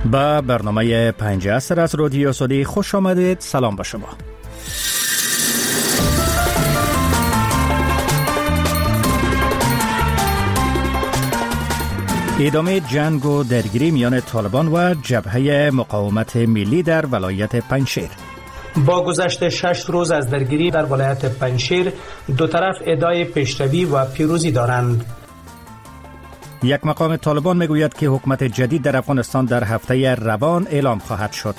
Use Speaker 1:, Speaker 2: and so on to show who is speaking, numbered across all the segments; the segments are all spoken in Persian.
Speaker 1: با برنامه 5 عصر از رادیو سعودی خوش آمدید. سلام به شما. ادامه جنگ و درگیری میان طالبان و جبهه مقاومت ملی در ولایت پنجشیر.
Speaker 2: با گذشت 6 روز از درگیری در ولایت پنجشیر، دو طرف ادعای پیشروی و پیروزی دارند.
Speaker 1: یک مقام طالبان میگوید که حکومت جدید در افغانستان در هفته روان اعلام خواهد شد.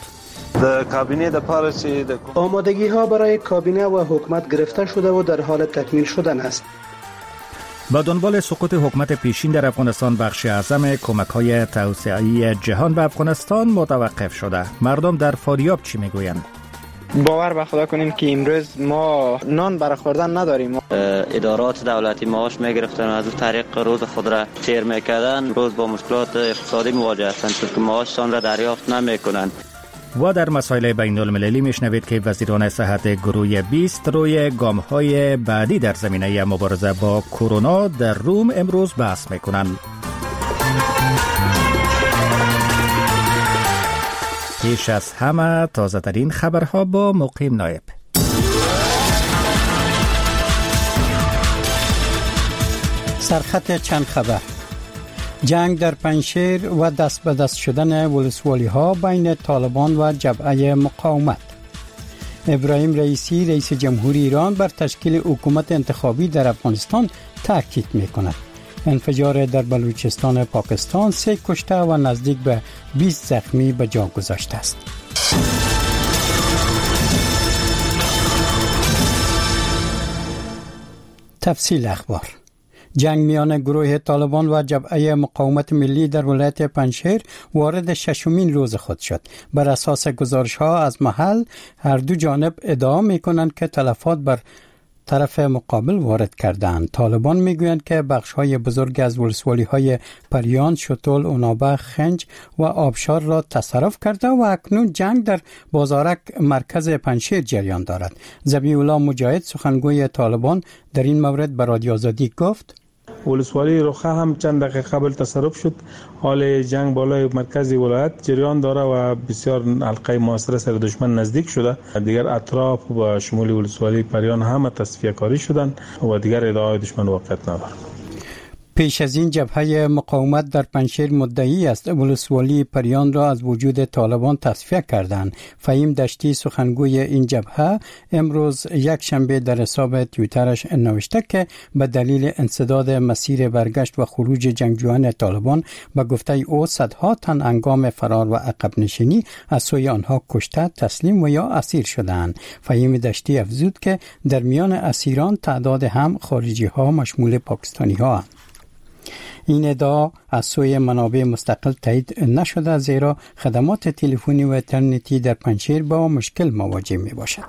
Speaker 2: آمادگی ها برای کابینه و حکومت گرفته شده و در حال تکمیل شدن است.
Speaker 1: با دنبال سقوط حکومت پیشین در افغانستان، بخش اعظم کمک‌های توسعه‌ای جهان به افغانستان متوقف شده. مردم در فاریاب چی میگویند؟
Speaker 3: باور به خدا کنیم که امروز ما نان برای خوردن نداریم.
Speaker 4: ادارات دولتی معاش میگرفتن و از اون طریق روز خود را سیر میکردن. روز با مشکلات اقتصادی مواجه هستند چون معاششان را دریافت نمیکنند.
Speaker 1: و در مسائل بین المللی میشنوید که وزیران صحت گروه 20 روی گام‌های بعدی در زمینه مبارزه با کرونا در روم امروز بحث میکنند. پیش از همه تازه ترین خبرها با مقیم نایب.
Speaker 5: سرخط چند خبر. جنگ در پنجشیر و دست به دست شدن ولسوالی ها بین طالبان و جبهه مقاومت. ابراهیم رئیسی رئیس جمهوری ایران بر تشکیل حکومت انتخابی در افغانستان تاکید می‌کند. انفجار در بلوچستان پاکستان 3 کشته و نزدیک به 20 زخمی به جا گذاشته است. تفصیل اخبار. جنگ میان گروه طالبان و جبهه مقاومت ملی در ولایت پنجشیر وارد 6مین روز خود شد. بر اساس گزارش‌ها از محل، هر دو جانب ادعا می‌کنند که تلفات بر طرف مقابل وارد کردند. طالبان میگویند که بخش‌های بزرگ از ولسوالی‌های پریان، شتول، اونابه، خنج و آبشار را تصرف کرده و اکنون جنگ در بازارک مرکز پنجشیر جریان دارد. ذبیح الله مجاهد سخنگوی طالبان در این مورد به رادیو آزادی گفت:
Speaker 6: ولسوالی رخه هم چند دقیقه قبل تصرف شد. حال جنگ بالای مرکز ولایت جریان داره و بسیار حلقه محاصره سر دشمن نزدیک شده. دیگر اطراف و شمول ولسوالی پریان هم تصفیه کاری شدن و دیگر ادعای دشمن واقعیت نداره.
Speaker 5: پیش از این جبهه مقاومت در پنجشیر مدعی است ولسوالی پریان را از وجود طالبان تصفیه کردند. فهیم دشتی سخنگوی این جبهه امروز یک شنبه در حساب توییترش نوشته که به دلیل انسداد مسیر برگشت و خروج جنگجویان طالبان به گفته او صدها تن هنگام فرار و عقب نشینی از سوی آنها کشته، تسلیم و یا اسیر شدند. فهیم دشتی افزود که در میان اسیران تعداد هم خارجی ها مشمول پاکستانی ها. این ادعا از سوی منابع مستقل تایید نشده، زیرا خدمات تلفنی و اینترنتی در پنجشیر با مشکل مواجه می باشد.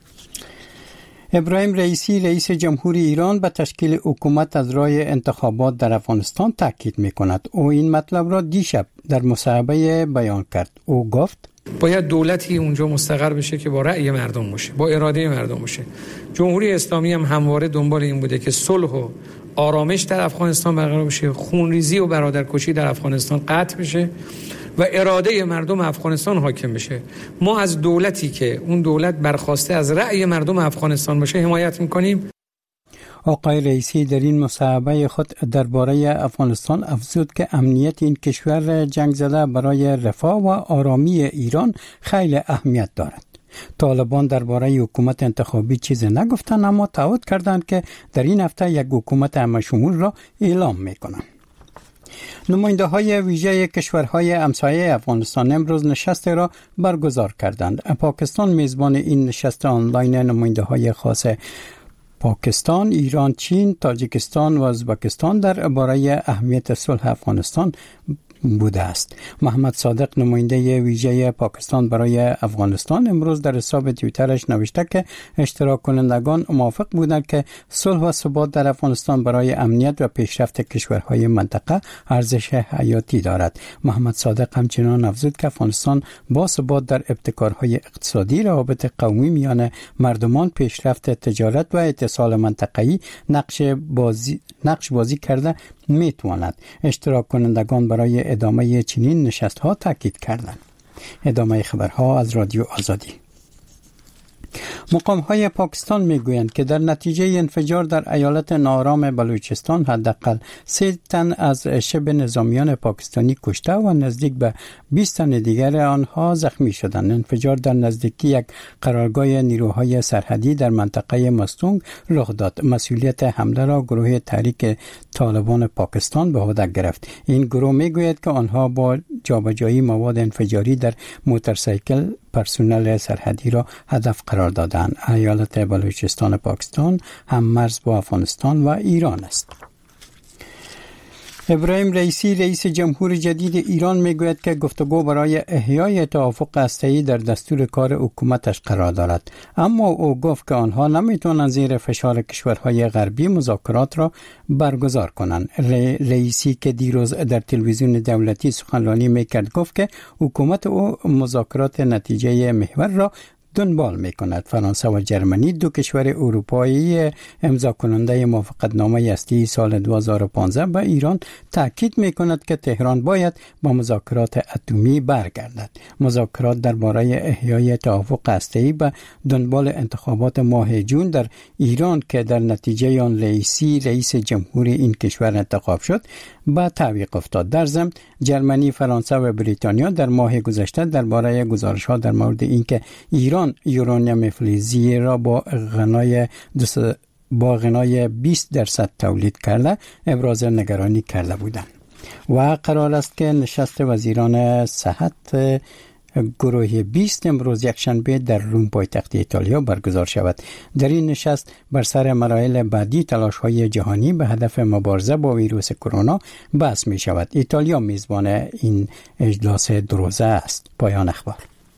Speaker 5: ابراهیم رئیسی رئیس جمهوری ایران به تشکیل حکومت از راه انتخابات در افغانستان تاکید می کند. او این مطلب را دیشب در مصاحبه بیان کرد. او گفت:
Speaker 7: باید دولتی اونجا مستقر بشه که با رأی مردم باشه، با اراده مردم باشه. جمهوری اسلامی هم همواره دنبال این بوده که صلح و آرامش در افغانستان برقرار بشه، خونریزی و برادرکشی در افغانستان قطع بشه و اراده مردم افغانستان حاکم بشه. ما از دولتی که اون دولت برخواسته از رأی مردم افغانستان باشه حمایت میکنیم.
Speaker 5: آقای رئیسی در این مصاحبه خود درباره افغانستان افزود که امنیت این کشور جنگ زده برای رفاه و آرامی ایران خیلی اهمیت دارد. طالبان درباره حکومت انتخابی چیزی نگفتند، اما تعهد کردند که در این هفته یک حکومت همه‌شمول را اعلام می‌کنند. نماینده های ویژه کشورهای همسایه افغانستان امروز نشست را برگزار کردند. پاکستان میزبان این نشست آنلاین نماینده های خاص پاکستان، ایران، چین، تاجیکستان و ازبکستان درباره اهمیت صلح افغانستان بوده است. محمد صادق نماینده ویژه پاکستان برای افغانستان امروز در حساب توییترش نوشته که اشتراک کنندگان موافق بودند که صلح و ثبات در افغانستان برای امنیت و پیشرفت کشورهای منطقه ارزش حیاتی دارد. محمد صادق همچنان افزود که افغانستان با ثبات در ابتکارهای اقتصادی، روابط قومی میان مردمان، پیشرفت تجارت و اتصال منطقه‌ای نقش بازی کرده میتواند. اشتراک کنندگان برای ادامه چنین نشست‌ها تاکید کردند. ادامه خبرها از رادیو آزادی. مقام‌های پاکستان میگویند که در نتیجه انفجار در ایالت ناآرام بلوچستان حداقل 3 تن از شبه نظامیان پاکستانی کشته و نزدیک به 20 تن دیگر آنها زخمی شدند. انفجار در نزدیکی یک قرارگاه نیروهای سرحدی در منطقه مستونگ رخ داد. مسئولیت حمله را گروه تحریک طالبان پاکستان به عهده گرفت. این گروه میگوید که آنها با جابجایی مواد انفجاری در موتورسیکل پرسنل سرحدی را هدف قرار دادند. ایالت بلوچستان پاکستان هم مرز با افغانستان و ایران است. ابراهیم رئیسی رئیس جمهور جدید ایران میگوید که گفتگو برای احیای توافق هسته‌ای در دستور کار حکومتش قرار دارد، اما او گفت که آنها نمیتونند زیر فشار کشورهای غربی مذاکرات را برگزار کنند. رئیسی که دیروز در تلویزیون دولتی سخنرانی میکرد گفت که حکومت او مذاکرات نتیجه محور را دنبال می کند. فرانسه و جرمنی، دو کشور اروپایی امضا کننده موافقتنامه هسته‌ای سال 2015 به ایران تاکید می کند که تهران باید با مذاکرات اتمی برگردد. مذاکرات درباره احیای توافق هسته‌ای به دنبال انتخابات ماه جون در ایران که در نتیجه آن رئیسی رئیس جمهور این کشور انتخاب شد به تعویق افتاد. در ضمن جرمنی، فرانسه و بریتانیا در ماه گذشته درباره گزارش‌ها در مورد اینکه ایران یورانیم فلزی را با غنای 20% تولید کرده ابراز نگرانی کرده بودند. و قرار است که نشست وزیران صحت گروه 20 امروز یکشنبه در روم پایتخت ایتالیا برگزار شود. در این نشست بر سر مراحل بعدی تلاش‌های جهانی به هدف مبارزه با ویروس کرونا بحث می شود. ایتالیا میزبان این اجلاس دروزه است. پایان اخبار.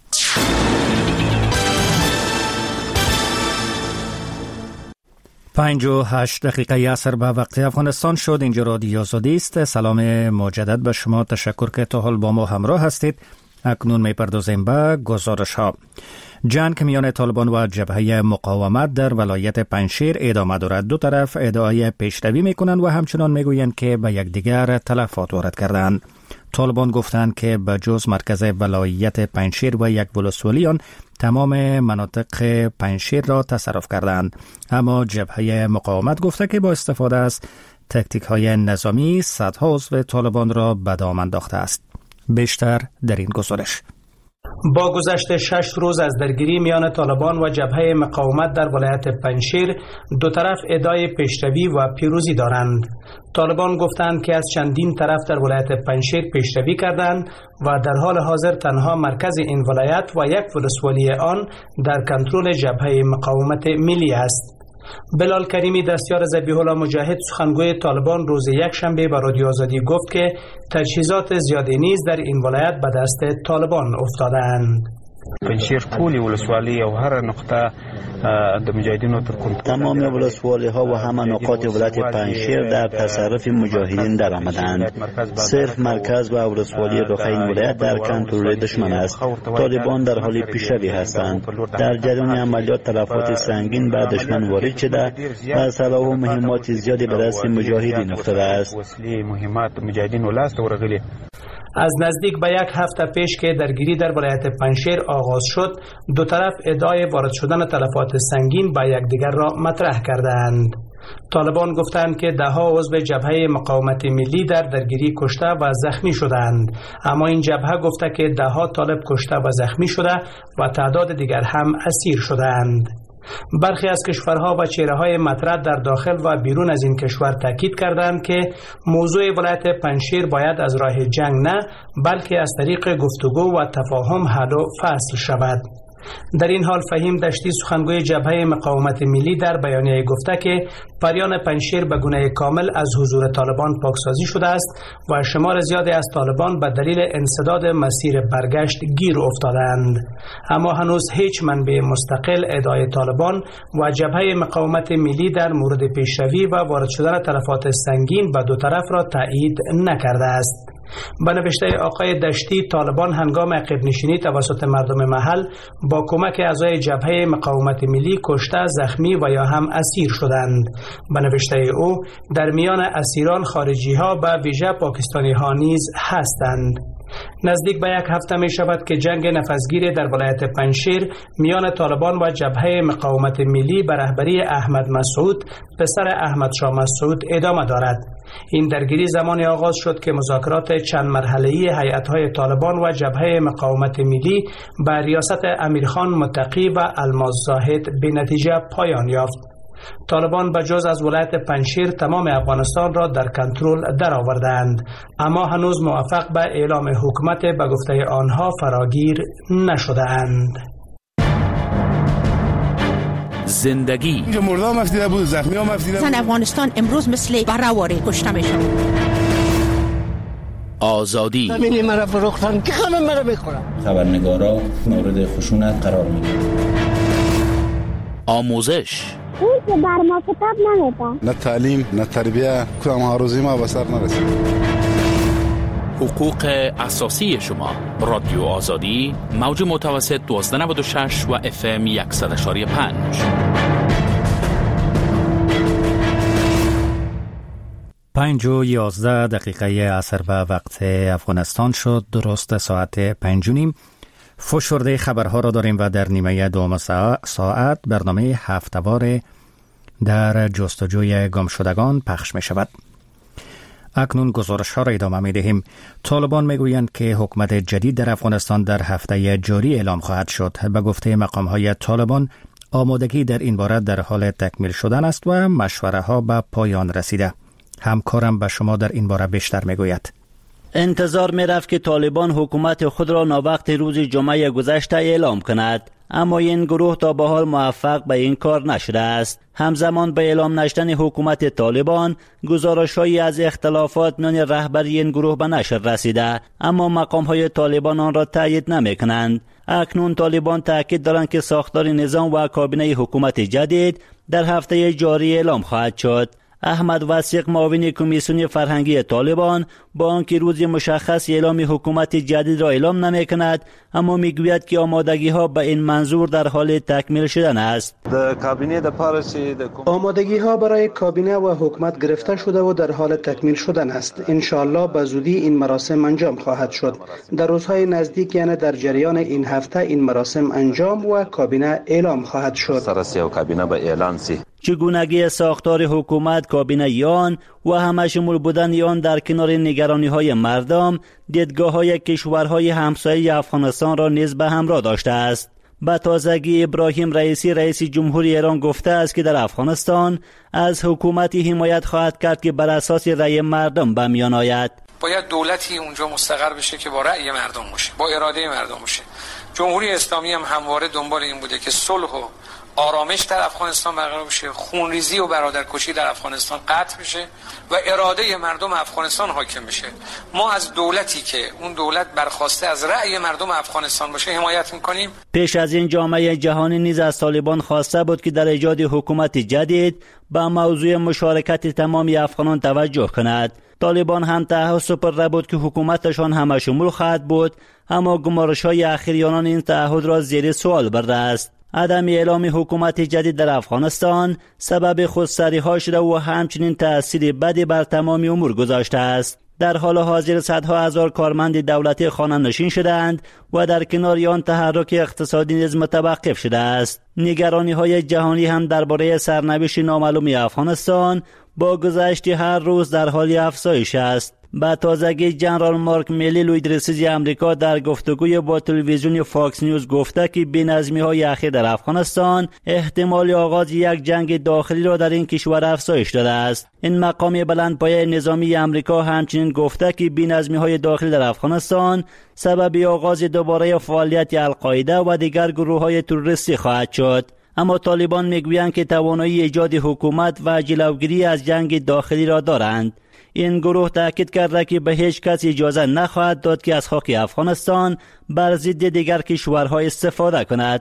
Speaker 1: پنج و 8 دقیقه عصر به وقت افغانستان شد. اینجا رادیو آزادی است. سلام مجدد به شما. تشکر که تا حال با ما همراه هستید. اکنون می‌پردازیم به گزارش‌ها. جنگ میان طالبان و جبهه مقاومت در ولایت پنجشیر ادامه دارد. دو طرف ادعای پیشروی می‌کنند و همچنان می‌گویند که به یکدیگر تلفات وارد کردند. طالبان گفتند که به جز مرکز ولایت پنجشیر و یک ولسوالی آن تمام مناطق پنجشیر را تصرف کردند، اما جبهه مقاومت گفته که با استفاده از تکتیک‌های نظامی صدها عضو طالبان را به دام انداخته است. بیشتر در این گزارش.
Speaker 2: با گذشت 6 روز از درگیری میان طالبان و جبهه مقاومت در ولایت پنجشیر، دو طرف ادعای پیشروی و پیروزی دارند. طالبان گفتند که از چندین طرف در ولایت پنجشیر پیشروی کردند و در حال حاضر تنها مرکز این ولایت و یک ولسوالی آن در کنترل جبهه مقاومت ملی است. بلال کریمی دستیار ذبیح الله مجاهد سخنگوی طالبان روز یکشنبه به رادیو آزادی گفت که تجهیزات زیادی نیز در این ولایت به دست طالبان افتاده‌اند.
Speaker 8: پنجشیر ټولې ولسوالۍ او هر نقطه د مجاهدینو تر کنترل
Speaker 9: تمام ولسوالی ها و همه نقاط ولایت پنجشیر در تصرف مجاهدین در آمدند. صرف مرکز و ولسوالی داخل ولایت در کنترل دشمن است. طالبان در حال پیشروی هستند. در جریان عملیات تلفات سنگین به دشمن وارد شده و سلاح و مهمات زیادی به دست مجاهدین افتاده است.
Speaker 2: از نزدیک به یک هفته پیش که درگیری در ولایت پنجشیر آغاز شد، دو طرف ادعای وارد شدن تلفات سنگین به یکدیگر را مطرح کردند. طالبان گفتند که ده‌ها عضو جبهه مقاومت ملی در درگیری کشته و زخمی شدند، اما این جبهه گفته که ده‌ها طالب کشته و زخمی شده و تعداد دیگر هم اسیر شدند. برخی از کشورها و چهره‌های مطرح در داخل و بیرون از این کشور تاکید کردند که موضوع ولایت پنجشیر باید از راه جنگ نه، بلکه از طریق گفتگو و تفاهم حل و فصل شود. در این حال فهیم دشتی سخنگوی جبهه مقاومت ملی در بیانیه گفته که پریان پنجشیر به گونه کامل از حضور طالبان پاکسازی شده است و شمار زیادی از طالبان به دلیل انسداد مسیر برگشت گیر افتادند، اما هنوز هیچ منبع مستقل ادعای طالبان و جبهه مقاومت ملی در مورد پیشروی و وارد شدن تلفات سنگین به دو طرف را تایید نکرده است. به نوشته آقای دشتی، طالبان هنگام عقب‌نشینی توسط مردم محل با کمک اعضای جبهه مقاومت ملی کشته، زخمی و یا هم اسیر شدند. به نوشته او در میان اسیران خارجی ها به ویژه پاکستانی ها نیز هستند. نزدیک به یک هفته می شود که جنگ نفسگیر در ولایت پنجشیر میان طالبان و جبهه مقاومت ملی به رهبری احمد مسعود پسر احمد شاه مسعود ادامه دارد. این درگیری زمانی آغاز شد که مذاکرات چند مرحله‌ای هیئت‌های طالبان و جبهه مقاومت ملی به ریاست امیرخان متقی و الماس زاهد به نتیجه پایان یافت. طالبان بجز از ولایت پنجشیر تمام افغانستان را در کنترل درآوردند، اما هنوز موفق به اعلام حکومت به گفته آنها فراگیر نشده‌اند.
Speaker 10: زندگی
Speaker 11: اینجا مردم مفتیده بود، زخمی ها مفتیده بود.
Speaker 12: زن افغانستان امروز مثل بره‌واره کشته میشن.
Speaker 10: آزادی
Speaker 13: ببینی مرا فروختن که همه مرا بخورن.
Speaker 14: خبرنگارا مورد خشونت قرار میگیرن.
Speaker 10: آموزش
Speaker 15: اون که بر ما کتاب نمیده.
Speaker 11: نه تعلیم نه تربیه، کدام آرزوی ما به سر نرسید.
Speaker 10: حقوق اساسی شما. رادیو آزادی، موج متوسط 1296 و FM 100.5.
Speaker 1: 5:11 عصر به وقت افغانستان شد. درست ساعت 5:30. فشرده خبرها را داریم و در نیمه دوم ساعت برنامه هفته‌وار در جستجوی گمشدگان پخش می شود. اکنون گزارش ها را ادامه می دهیم. طالبان می گویند که حکومت جدید در افغانستان در هفته جاری اعلام خواهد شد. به گفته مقام های طالبان، آمادگی در این باره در حال تکمیل شدن است و مشوره ها به پایان رسیده. همکارم به شما در این باره بیشتر می گوید.
Speaker 9: انتظار می رفت که طالبان حکومت خود را ناوقت روز جمعه گذشته اعلام کند، اما این گروه تا به حال موفق به این کار نشده است. همزمان به اعلام نشدن حکومت طالبان، گزارش‌هایی از اختلافات میان رهبری این گروه به نشر رسیده، اما مقام‌های طالبان آن را تایید نمی‌کنند. اکنون طالبان تاکید دارند که ساختار نظام و کابینه حکومت جدید در هفته جاری اعلام خواهد شد. احمد وثیق، معاون کمیسیون فرهنگی طالبان، با آنکه روز مشخص اعلام حکومت جدید را اعلام نمی‌کند، اما میگوید که آمادگی‌ها به این منظور در حال تکمیل شدن است.
Speaker 2: آمادگی‌ها برای کابینه و حکومت گرفته شده و در حال تکمیل شدن است. انشاءالله به زودی این مراسم انجام خواهد شد. در روزهای نزدیک، یعنی در جریان این هفته، این مراسم انجام و کابینه اعلام خواهد شد.
Speaker 9: چگونگی ساختار حکومت، کابینه آن و همه شمول بودن آن در کنار نگرانی‌های مردم، دیدگاه‌های کشورهای همسایه افغانستان را نیز به همراه داشته است. به تازگی ابراهیم رئیسی، رئیس جمهوری ایران، گفته است که در افغانستان از حکومتی حمایت خواهد کرد که بر اساس رأی مردم به میان آید.
Speaker 7: باید دولتی اونجا مستقر بشه که با رأی مردم باشه، با اراده مردم باشه. جمهوری اسلامی هم همواره دنبال این بوده که صلح و آرامش در افغانستان برقرار بشه، خونریزی و برادرکشی در افغانستان قطع بشه و اراده مردم افغانستان حاکم بشه. ما از دولتی که اون دولت برخواسته از رأی مردم افغانستان باشه حمایت میکنیم.
Speaker 9: پیش از این جامعه جهانی نیز از طالبان خواسته بود که در ایجاد حکومت جدید به موضوع مشارکت تمام افغانان توجه کند. طالبان هم تعهد سپرده بود که حکومتشان همه شمول خواهد بود، اما گزارش‌های اخیر آنان این تعهد را زیر سوال برده است. عدم اعلام حکومت جدید در افغانستان سبب خودسری‌ها شده و همچنین تأثیر بدی بر تمام امور گذاشته است. در حال حاضر صدها هزار کارمند دولتی خانه نشین شدند و در کنار آن تحرک اقتصادی نیز متوقف شده است. نگرانی‌های جهانی هم درباره سرنوشت نامعلوم افغانستان با گذشت هر روز در حال افزایش است. با تازگی جنرال مارک میلی، لویدرسیزی آمریکا، در گفتگوی با تلویزیون فاکس نیوز گفته که بی‌نظمی‌های اخیر در افغانستان احتمال آغاز یک جنگ داخلی را در این کشور افزایش داده است. این مقام بلندپایه نظامی آمریکا همچنین گفته که بی‌نظمی‌های داخلی در افغانستان سبب آغاز دوباره فعالیت القاعده و دیگر گروه‌های تروریستی خواهد شد. اما طالبان میگویند که توانایی ایجاد حکومت و جلوگیری از جنگ داخلی را دارند. این گروه تاکید کرده که به هیچ کس اجازه نخواهد داد که از خاک افغانستان بر ضد دیگر کشورها استفاده کند.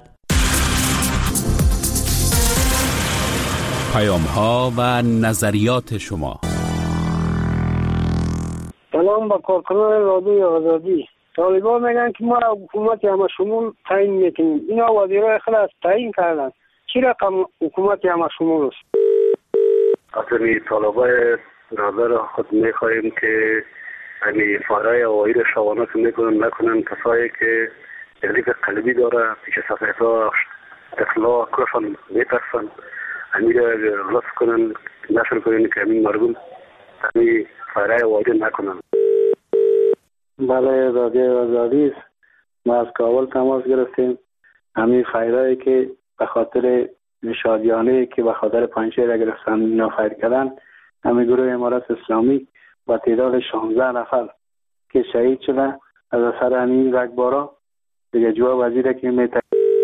Speaker 10: پیام‌ها و نظریات شما.
Speaker 16: با سلام با کارکنان رادیوی آزادی. طالبان میگن که ما حکومت همه شمول تعیین میکنیم. اینا وزیرای خلاص تعیین کردن. چی رقم حکومت همه شمول است؟
Speaker 17: اصلا طالبای نظر خود میخواهیم که یعنی فارای هوایی را شوانه که میکنن نکنن، کسایی که تکلیف قلبی داره پیش صفحه اطلاع کفن میترسن همین را لطف کنن نشر کنن که همین مردم همین فارای هوایی نکنن.
Speaker 16: بله رادیو آزادی است. ما از کابل تماس گرفتیم. همین فایرایی که به خاطر شادیانه که به خاطر پنجشیر گرفتن اینا فایر کردن، همین گروه امارات اسلامی با تعداد 16 نفر که شهید شدن از اثر همین رگبارا دیگه جواب وزیر که میتونه.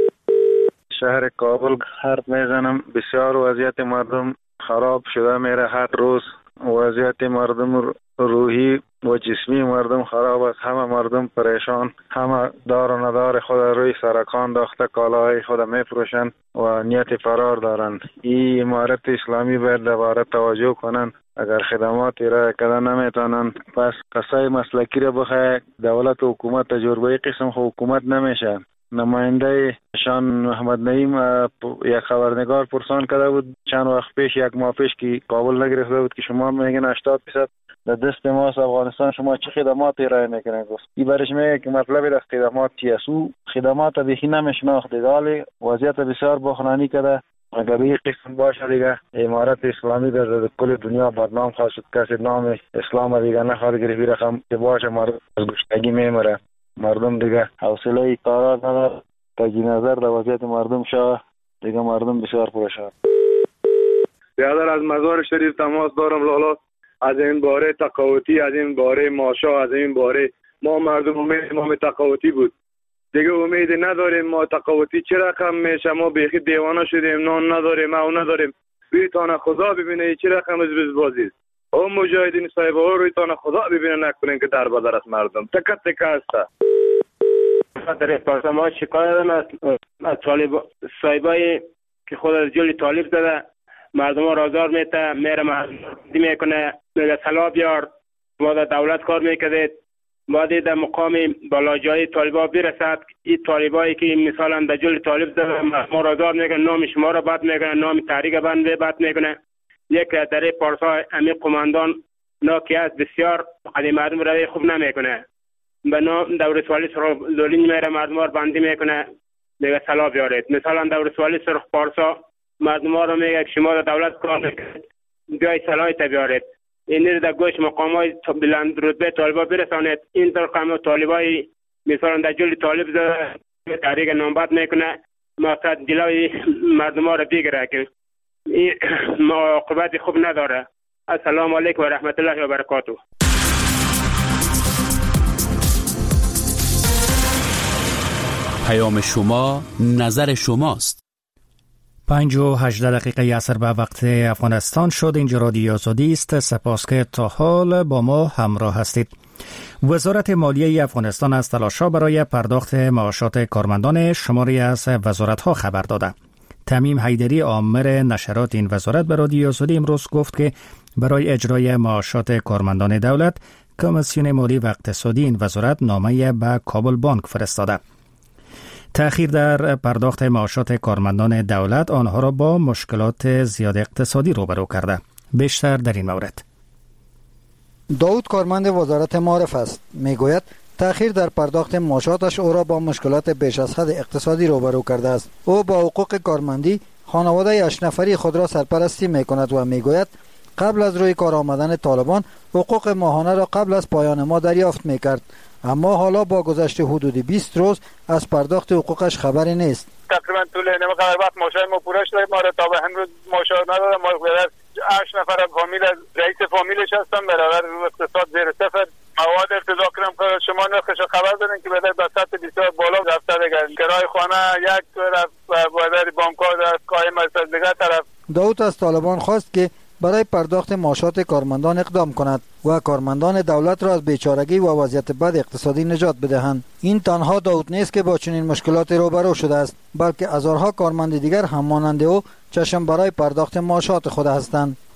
Speaker 6: شهر کابل حرف میزنم. بسیار وضعیت مردم خراب شده میره. هر روز وضعیت مردم روحی و جسمی مردم خراب است. همه مردم پریشان، همه دار و ندار خود روی سرکان داخته کالاهای خود میفروشند و نیت فرار دارند. این امارت اسلامی باید دوباره توجه کنند. اگر خدمات ارائه کردن نمیتونن پس قصای مسلکی را بخواه. دولت و حکومت تجربه قسم حکومت نمیشه. نماینده شان محمد نعیم یک خبرنگار پرسان کرده بود چند وقت پیش، یک ماه پیش که کابل نگرفته بود که شما میگن 80% در دست ماست افغانستان، شما چه خدمات ارائه میکنین؟ گفت این برش میگه که مطلب از خدمات چی است. او خدمات بیخی نمیشناخته. ولی وضعیت بسیار بحرانی کرده. اگر به این قسم باشه دیگه امارت اسلامی در کل دنیا بدنام خواهد شد. کسی نام اسلام دیگه نخواهد گرفت. رقم که باشه مردم از گشتگی میمره. مردم دیگه حوصله کارا نداره. تجدید نظر در وضعیت مردم شاه دیگه مردم بسیار پرشان.
Speaker 18: بیادر از مزار شریف تماس دارم لالا. از این باره تقاوتی، از این باره ماشا، از این باره ما مردم امید ما تقاوتی بود دیگه امید نداریم. ما تقاوتی چه رقم میشه؟ ما بیخی دیوانه شدیم. نان نداریم، او نداریم. رویتان خدا ببینه چه رقم از بازی. او مجاهدین صاحبه ها رویتان خدا ببینه نکنین که در بدر از مردم تکه تکه هسته.
Speaker 19: در پاس ما شکایت از طالب صاحبای که خود از جلی طالب زده مردم ها رازار میته میره مردم میکنه میگه سلا بیار. ما در دولت کار میکردید ما در مقام بالاجای طالبا برسد. این طالبایی که مثلا در جلی طالب زده ما رازار میکنه، نام شما را بد میکنه، نام تحریک بند بد میکنه. یک در پارسا امی قماندان ناکی است بسیار قدیم مردم روی خوب نمیکنه. به نام دورسوالی سرخ لولین میره مردم ها بندی میکنه میگه سلا بیارید. مثلا دورسوالی سرخ پارسا مردم ها رو میگه که شما دولت کار میکنید بیای سلای بیارید. این رو در گوش مقام های بلند رتبه طالبا برسانید. این رقم طالبای مثلا در جلی طالب زده تحریک نامبد میکنه مقصد جلوی مردم ها رو بگیره که این عاقبت خوب نداره. السلام علیکم و رحمت الله و برکاته.
Speaker 10: پیام شما نظر شماست.
Speaker 1: 5:18 عصر به وقت افغانستان شد. اینجا رادیو آزادی است. سپاس که تا حال با ما همراه هستید. وزارت مالیه افغانستان از تلاش‌ها برای پرداخت معاشات کارمندان شماری از وزارت‌ها خبر داده. تمیم حیدری آمر نشرات این وزارت به رادیو آزادی امروز گفت که برای اجرای معاشات کارمندان دولت کمیسیون مالی و اقتصادی این وزارت نامه به کابل بانک فرستاده. تأخیر در پرداخت معاشات کارمندان دولت آنها را با مشکلات زیاد اقتصادی روبرو کرده. بیشتر در این مورد
Speaker 20: داود کارمند وزارت معارف است. میگوید تأخیر در پرداخت معاشاتش او را با مشکلات بیش از حد اقتصادی روبرو کرده است. او با حقوق کارمندی خانواده 8 نفری خود را سرپرستی میکند و میگوید قبل از روی کار آمدن طالبان حقوق ماهانه را قبل از پایان ماه دریافت میکرد، اما حالا با گذشت حدود 20 روز از پرداخت حقوقش خبری نیست.
Speaker 18: تقریبا طول نیم قدر وقت معاشات ما پوره شده. ما را تا به امروز معاشات ندادن. ما 8 نفر فامیل از رئیس فامیلش هستم برابر اقتصاد زیر صفر. مواد ارتضا کردم که شما نرخش خبر دادین که بده به سطح بسیار بالا رفته دیگه. کرای خانه یک طرف و بازار بانک‌ها در قایم است از دیگه طرف.
Speaker 20: داود از طالبان خواست که برای پرداخت معاشات کارمندان اقدام کند و کارمندان دولت را از بیچارگی و وضعیت بد اقتصادی نجات بدهند. این تنها داود نیست که با چنین مشکلات روبرو شده است، بلکه هزارها کارمند دیگر هم مانند او چشم برای پرداخت معاشات خود هستند.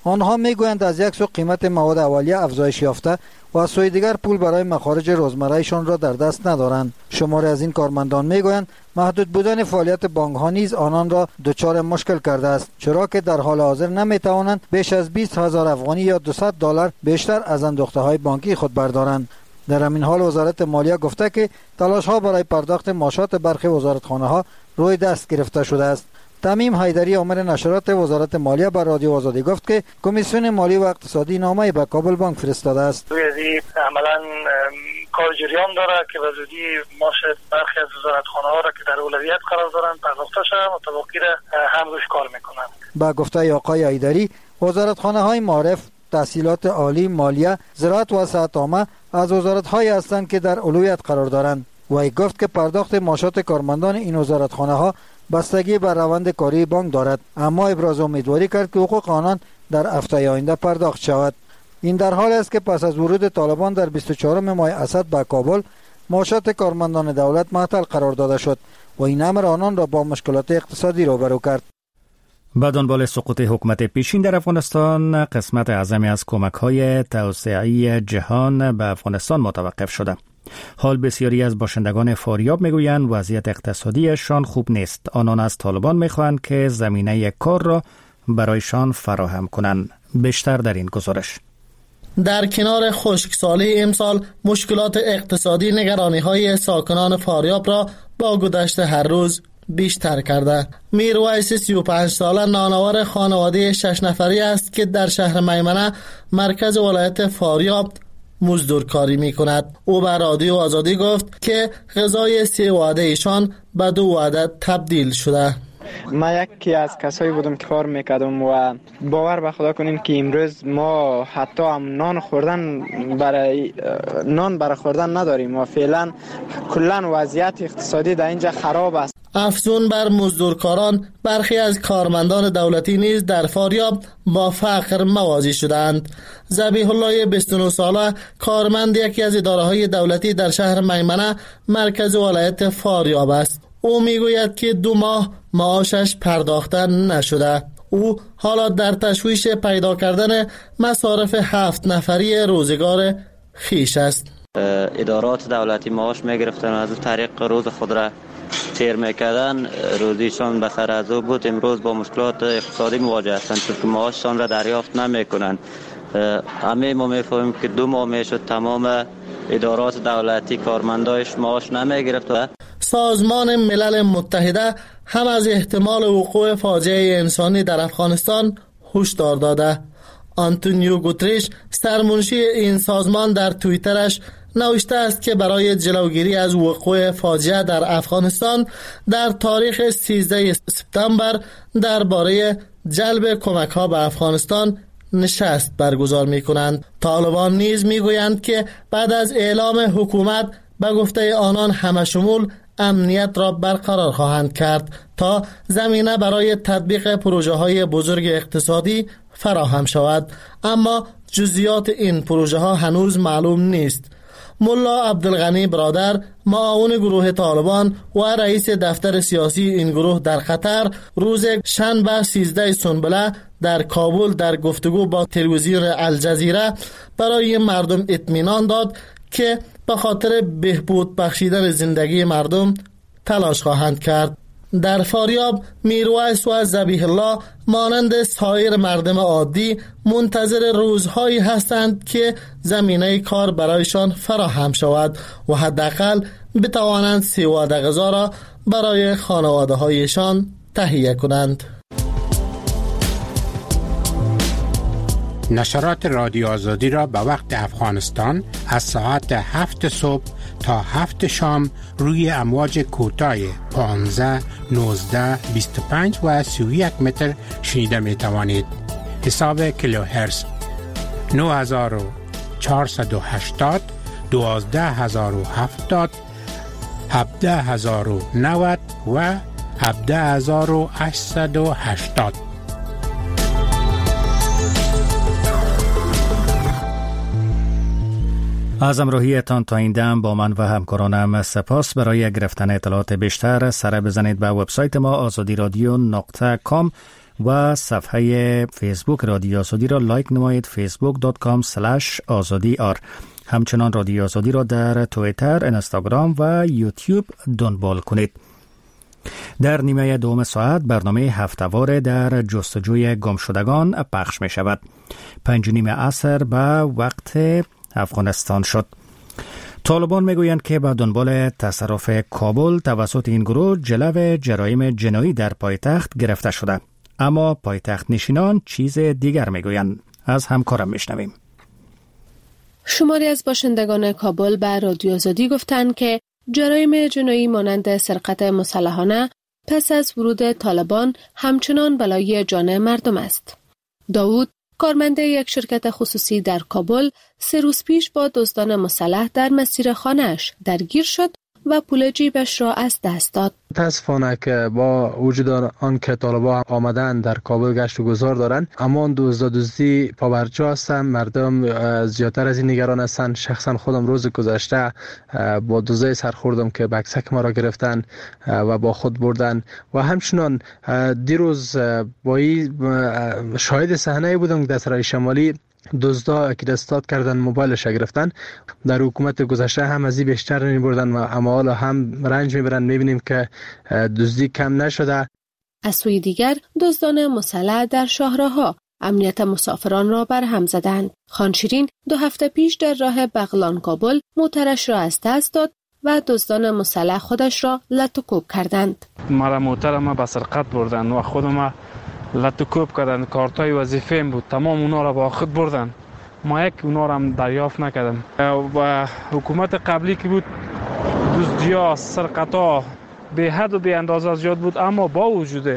Speaker 20: آنها میگویند از یک سو قیمت مواد اولیه افزایش یافته و از سوی دیگر پول برای مخارج روزمرهشان را در دست ندارند. شماری از این کارمندان میگویند محدود بودن فعالیت بانک ها نیز آنان را دچار مشکل کرده است، چرا که در حال حاضر نمیتوانند بیش از 20,000 افغانی یا $200 بیشتر از اندوخته های بانکی خود بردارند. در همین حال وزارت مالیه گفته که تلاش ها برای پرداخت معاشات برخی وزارتخانه ها روی دست گرفته شده است. تمیم حیدری امور نشرات وزارت مالیه بر رادیو آزادی گفت که کمیسیون مالی و اقتصادی نامه به کابل بانک فرستاده است.
Speaker 21: عملاً کار جریان داره که به زودی معاش برخی از وزارتخانه ها را که در اولویت قرار دارند پرداخته شود و متوقع هم روش کار میکنند. با
Speaker 20: گفته آقای حیدری، وزارتخانه های معارف، تحصیلات عالی، مالیه، زراعت و صحت عامه از وزارت‌هایی هستند که در اولویت قرار دارند. و گفت که پرداخت معاشات کارمندان این وزارتخانه ها بستگی بر روند کاری بانک دارد، اما ابراز امیدواری کرد که حقوق آنان در هفته آینده پرداخت شود. این در حال است که پس از ورود طالبان در 24 ماه اسد به کابل معاشات کارمندان دولت معطل قرار داده شد و این امر آنان را با مشکلات اقتصادی روبرو کرد.
Speaker 1: با دنبال سقوط حکومت پیشین در افغانستان، قسمت اعظمی از کمک‌های توسعه‌ای جهان به افغانستان متوقف شده. حال بسیاری از باشندگان فاریاب میگویند وضعیت اقتصادیشان خوب نیست. آنان از طالبان میخواهند که زمینه کار را برایشان فراهم کنند. بیشتر در این گزارش.
Speaker 22: در کنار خشکسالی امسال، مشکلات اقتصادی نگرانی‌های ساکنان فاریاب را با گذشت هر روز بیشتر کرده. میرویس 35 ساله نانآور خانواده 6 نفری است که در شهر میمنه مرکز ولایت فاریاب مزدورکاری می کند. او به رادیو آزادی گفت که غذای 3 وعده ایشان به 2 وعده تبدیل شده.
Speaker 3: من یکی از کسایی بودم که کار میکردم و باور به خدا کنین که امروز ما حتی هم نان برای خوردن نداریم و فعلا کلا وضعیت اقتصادی در اینجا خراب است.
Speaker 22: افزون بر مزدورکاران، برخی از کارمندان دولتی نیز در فاریاب با فقر مواجه شدند. ذبیح الله 29 ساله کارمند یکی از اداره‌های دولتی در شهر میمنه مرکز ولایت فاریاب است. او میگوید که 2 ماه معاشش پرداخته نشده. او حالا در تشویش پیدا کردن مصارف 7 نفری روزگار خیش است.
Speaker 4: ادارات دولتی معاش میگرفتن و از طریق روز خود را تیر میکردن، روزیشان به سر از او بود. امروز با مشکلات اقتصادی مواجه هستند چون معاششان را دریافت نمیکنند. همه ما میفهمیم که 2 ماه میشد تمام ادارات دولتی کارمندایش معاش نمیگرفت.
Speaker 22: سازمان ملل متحده هم از احتمال وقوع فاجعه انسانی در افغانستان هشدار داده. آنتونیو گوتریش سرمنشی این سازمان در توییترش نوشته است که برای جلوگیری از وقوع فاجعه در افغانستان در تاریخ 13 سپتامبر درباره جلب کمک‌ها به افغانستان نشست برگزار می‌کنند. طالبان نیز می‌گویند که بعد از اعلام حکومت به گفته آنان همشمول امنیت را برقرار خواهند کرد تا زمینه برای تطبیق پروژه‌های بزرگ اقتصادی فراهم شود، اما جزئیات این پروژه‌ها هنوز معلوم نیست. ملا عبدالغنی برادر، معاون گروه طالبان و رئیس دفتر سیاسی این گروه در قطر، روز شنبه 13 سنبله در کابل در گفتگو با تلویزیون الجزیره برای مردم اطمینان داد که به خاطر بهبود بخشیدن زندگی مردم تلاش خواهند کرد. در فاریاب، میرویس و ذبیح الله مانند سایر مردم عادی منتظر روزهایی هستند که زمینه کار برایشان فراهم شود و حداقل بتوانند 3 وعده غذا را برای خانواده هایشان تهیه کنند.
Speaker 23: نشرات رادیو آزادی را به وقت افغانستان از ساعت 7 صبح تا 7 شام روی امواج کوتاه 15, 19, 25 و 31 متر شنیده می توانید. حساب کیلوهرتز 9480, 12070, 17090 و 17880.
Speaker 1: از همراهیتان تا این دم با من و همکارانم سپاس. برای گرفتن اطلاعات بیشتر سر بزنید به وبسایت ما azadiradyo.com و صفحه فیسبوک رادیو آزادی را لایک نمایید facebook.com/azadi.ar. همچنان رادیو آزادی را در توییتر، اینستاگرام و یوتیوب دنبال کنید. در نیمه دوم ساعت برنامه هفته‌وار در جستجوی گمشدگان پخش می شود. 5:30 عصر به وقت افغانستان شد. طالبان میگویند که به دنبال تصرف کابل توسط این گروه جلو جرایم جنایی در پایتخت گرفته شده، اما پایتخت نشینان چیز دیگر میگویند. از همکارم میشنویم.
Speaker 5: شماری از باشندگان کابل به رادیو آزادی گفتند که جرایم جنایی مانند سرقت مسلحانه پس از ورود طالبان همچنان بلای جان مردم است. داوود، کارمند یک شرکت خصوصی در کابل، 3 روز پیش با دزدان مسلح در مسیر خانه‌اش درگیر شد و پول جیبش را از دست داد.
Speaker 8: متاسفانه که با وجود آن که طالبان آمدن در کابل گشت و گذار دارند، اما دزدی پابرجا هستند. مردم زیادتر از این نگران هستند. شخصا خودم روز گذشته با دزدی سرخوردم که بکسک ما را گرفتن و با خود بردن و همچنان دیروز با شاهد صحنه بودم در سرای شمالی دزدا که دستات کردن موبایلش گرفتن. در حکومت گذشته هم از این بیشتر می‌بردن و اما حالا هم رنج می‌برن. می‌بینیم که دزدی کم نشده.
Speaker 5: از سوی دیگر دزدان مسلح در شاهراه‌ها امنیت مسافران را برهم زدند. خانشیرین 2 هفته پیش در راه بغلان کابل موترش را از دست داد و دزدان مسلح خودش را لطوکوب کردند.
Speaker 12: مرا موترم به سرقت بردن و خودم لطوکوب کردن. کارتای وظیفه‌ام بود، تمام اونا را با خود بردن. ما یک اونا را هم دریافت نکردم. و حکومت قبلی که بود دزدی‌ها، سرقت‌ها به حد و به اندازه زیاد بود، اما با وجود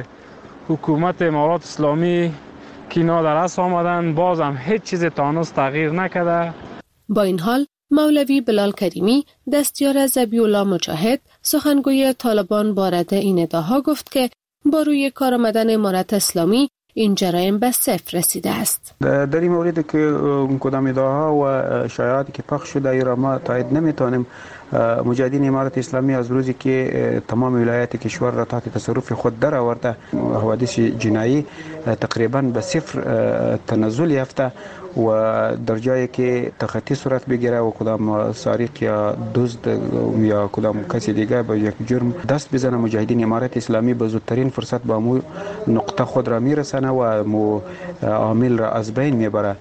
Speaker 12: حکومت امارات اسلامی که اینا در اصل آمدن باز هم هیچ چیز تانست تغییر نکرده.
Speaker 5: با این حال مولوی بلال کریمی، دستیار ذبیح الله مجاهد، سخنگوی طالبان بارد این ادعاها گفت که با روی کار آمدن امارت اسلامی این جرایم به صفر رسیده است.
Speaker 24: در این مورد که کدام ادعاها و شایعاتی که پخش شده ای را ما تایید نمیتونیم. مجاهدین امارت اسلامی از روزی که تمام ولایات کشور را تحت تصرف خود در آورده، حوادث جنایی تقریبا به صفر تنزل یافته و در جایی که تخطی صورت بگیره و کدام سارق یا دزد یا کدام کسی دیگه به یک جرم دست بزنه، مجاهدین امارت اسلامی به زودترین فرصت به مو نقطه خود را میرسنه و مو عامل را از بین میبره.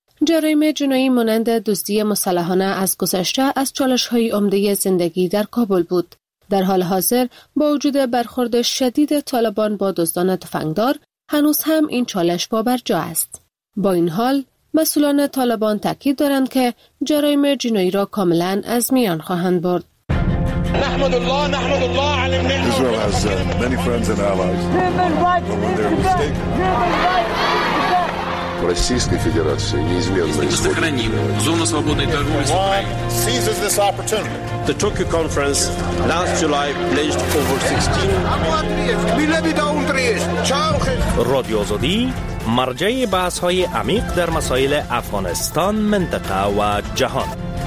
Speaker 5: جرایم جنایی مانند دزدی مسلحانه از گذشته از چالش‌های عمده زندگی در کابل بود. در حال حاضر با وجود برخورد شدید طالبان با دزدان تفنگدار، هنوز هم این چالش پابرجا است. با این حال مسئولان طالبان تاکید دارند که جرایم جنایی را کاملا از میان خواهند برد.
Speaker 25: نحمد الله على النعمة. Israel has many friends and allies. When they're mistaken. Российской Федерации неизменно
Speaker 26: сохраним зону свободной торговли с Украиной.
Speaker 25: Seizes this opportunity.
Speaker 27: The Tokyo conference last July pledged over 16
Speaker 28: رادیو آزادی مرجع بحث‌های عمیق در مسائل افغانستان، منطقه و جهان.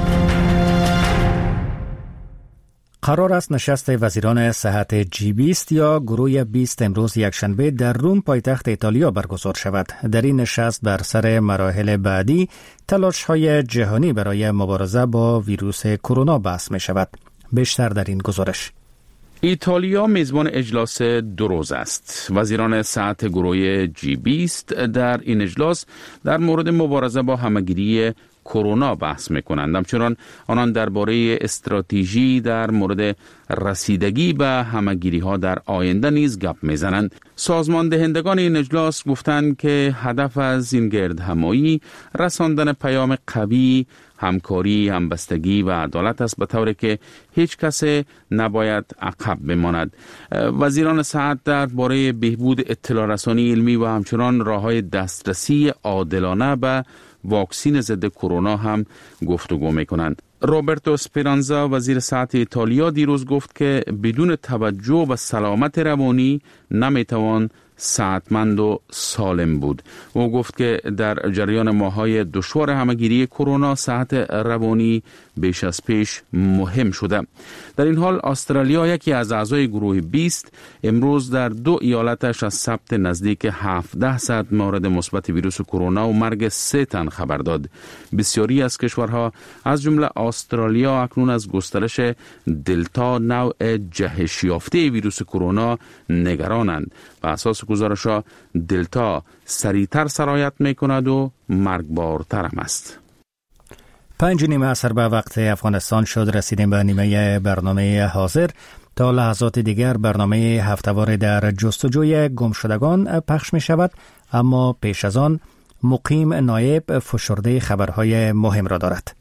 Speaker 1: قرار است نشست وزیران صحت G20 یا گروه 20 امروز یکشنبه در روم پایتخت ایتالیا برگزار شود. در این نشست بر سر مراحل بعدی تلاش‌های جهانی برای مبارزه با ویروس کرونا بحث می شود. بیشتر در این گزارش.
Speaker 10: ایتالیا میزبان اجلاس 2 روز است. وزیران صحت گروه G20 در این اجلاس در مورد مبارزه با همه‌گیری کرونا بحث میکنند. همچنان آنان درباره استراتژی در مورد رسیدگی به همه‌گیری ها در آینده نیز گپ میزنند. سازمان دهندگان این اجلاس گفتند که هدف از این گرد همایی رساندن پیام قوی، همکاری، همبستگی و عدالت است، به طوری که هیچ کس نباید عقب بماند. وزیران صحت درباره بهبود اطلاع رسانی علمی و همچنان راه‌های دسترسی عادلانه به واکسین ضد کرونا هم گفتگو میکنند. روبرتو اسپرانزا وزیر صحت ایتالیا دیروز گفت که بدون توجه به سلامت روانی نمیتوان صحتمند و سالم بود. او گفت که در جریان ماه‌های دشوار همه‌گیری کرونا صحت روانی بیش از پیش مهم شده. در این حال استرالیا، یکی از اعضای گروه 20، امروز در 2 ایالتش از ثبت نزدیک 1700 مورد مثبت ویروس کرونا و مرگ 3 تن خبر داد. بسیاری از کشورها از جمله استرالیا اکنون از گسترش دلتا نوع جهش یافته ویروس کرونا نگرانند. و اساس گزارش‌ها دلتا سریعتر سرایت می‌کند و مرگبارتر هم است.
Speaker 1: 5:30 عصر به وقت افغانستان شد. رسیدیم به نیمه برنامه حاضر. تا لحظات دیگر برنامه هفته‌وار در جستجوی گمشدگان پخش می شود، اما پیش از آن مقیم نایب فشرده خبرهای مهم را دارد.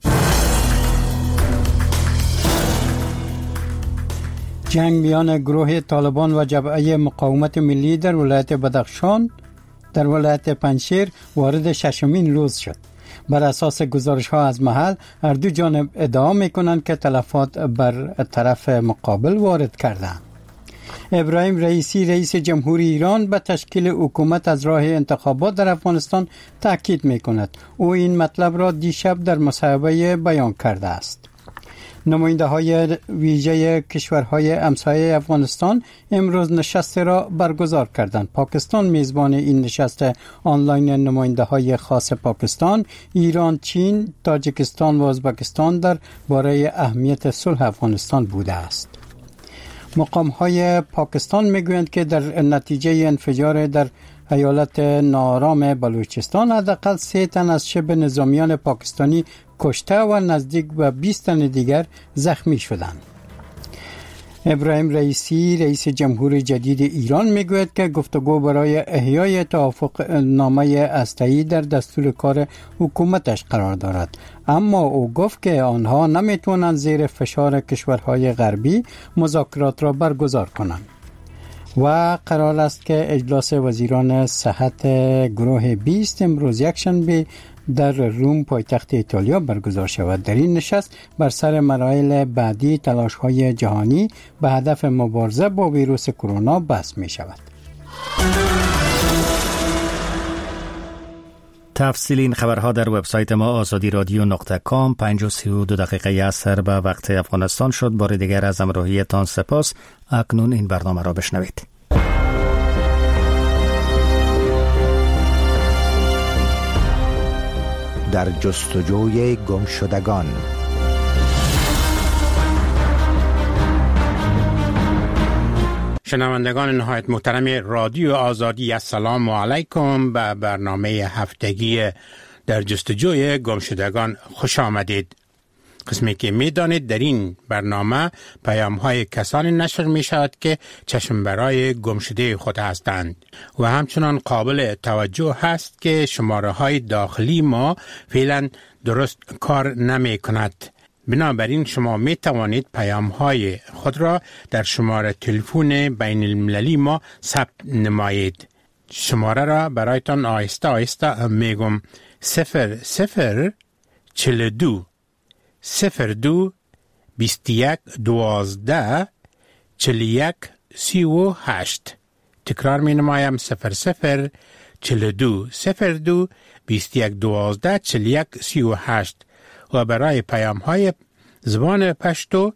Speaker 2: جنگ میان گروه طالبان و جبهه مقاومت ملی در ولایت بدخشان در ولایت پنجشیر وارد 6مین روز شد. بر اساس گزارش ها از محل، هر دو جانب ادعا می کنند که تلفات بر طرف مقابل وارد کردند. ابراهیم رئیسی رئیس جمهوری ایران به تشکیل حکومت از راه انتخابات در افغانستان تاکید می کند. او این مطلب را دیشب در مصاحبه بیان کرده است. نماینده های ویژه کشورهای همسایه افغانستان امروز نشست را برگزار کردند. پاکستان میزبان این نشست آنلاین نماینده های خاص پاکستان، ایران، چین، تاجیکستان و ازبکستان در باره اهمیت صلح افغانستان بوده است. مقام های پاکستان میگویند که در نتیجه انفجار در ایالت نارام بلوچستان حداقل 3 تن از شبه نظامیان پاکستانی کشته و نزدیک به 20 تن دیگر زخمی شدند. ابراهیم رئیسی رئیس جمهوری جدید ایران میگوید که گفتگو برای احیای توافق نامه هسته‌ای در دستور کار حکومتش قرار دارد، اما او گفت که آنها نمیتونند زیر فشار کشورهای غربی مذاکرات را برگزار کنند. و قرار است که اجلاس وزیران صحت گروه 20 امروز یکشنبه در روم پایتخت ایتالیا برگزار شود. در این نشست بر سر مراحل بعدی تلاش‌های جهانی به هدف مبارزه با ویروس کرونا بحث می شود.
Speaker 1: تفصیل این خبرها در وبسایت ما azadiradyo.com. 5:32 عصر به وقت افغانستان شد. بار دیگر از همراهیتان سپاس. اکنون این برنامه را بشنوید.
Speaker 7: در جستجوی گمشدگان.
Speaker 23: شنوندگان نهایت محترم رادیو آزادی، السلام علیکم. به برنامه هفتگی در جستجوی گمشدگان خوش آمدید. قسمی که می دانید در این برنامه پیام های کسانی نشر می شود که چشم برای گمشده خود هستند و همچنان قابل توجه هست که شماره های داخلی ما فعلا درست کار نمی کند. بنابراین شما می توانید پیام های خود را در شماره تلفن بین المللی ما ثبت نمایید. شماره را برایتان آهسته آهسته می گم. 0042 02 21 12 41 38. تکرار می نمایم. 0042 02 21 12 41 38. و برای پیام های زبان پشتو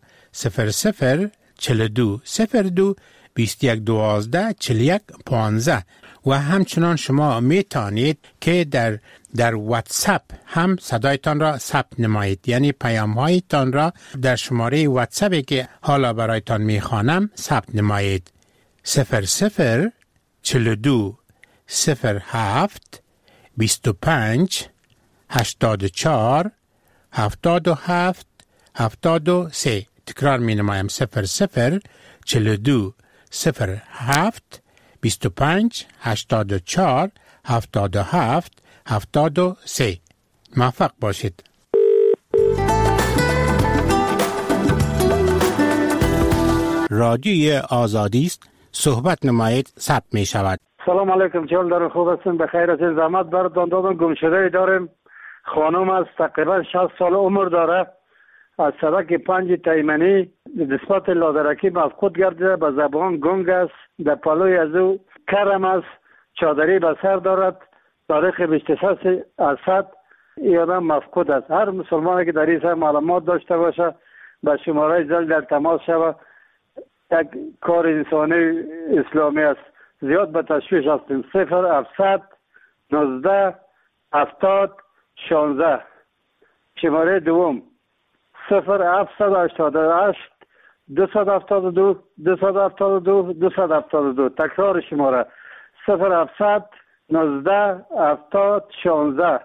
Speaker 23: 0042 02 21 12 41 15. و همچنان شما می توانید که در واتساپ هم صدایتان را ثبت نمایید، یعنی پیام هایتان را در شماره واتساپی که حالا برایتان می خوانم ثبت نمایید. 0042 07 25 84 77 73. تکرار می نمایم. 0042 07 25 84 77 73. موفق باشید. رادیوی آزادی است. صحبت نمایید ثبت می شود.
Speaker 9: سلام علیکم. چون در خوب هستین؟ بخیر هستین؟ زحمت براتون دادم. گمشده داریم. خانم است، تقریبا 60 سال عمر داره. از سبک 5 تیمنی نسبت لادرکی مفقود گردیده، به زبان گنگ است. در پلوی از او کرم است، چادری به سر دارد، تاریخ بیشتر از 100. این آدم مفقود است. هر مسلمانی که در این سر معلومات داشته باشه به شماره زل در تماس شود. یک کار انسانی اسلامی است. زیاد به تشویش هستیم. 0700 19 70 16. شماره دوم 0788 272 272 272. تکرار شماره 0700 19 70 16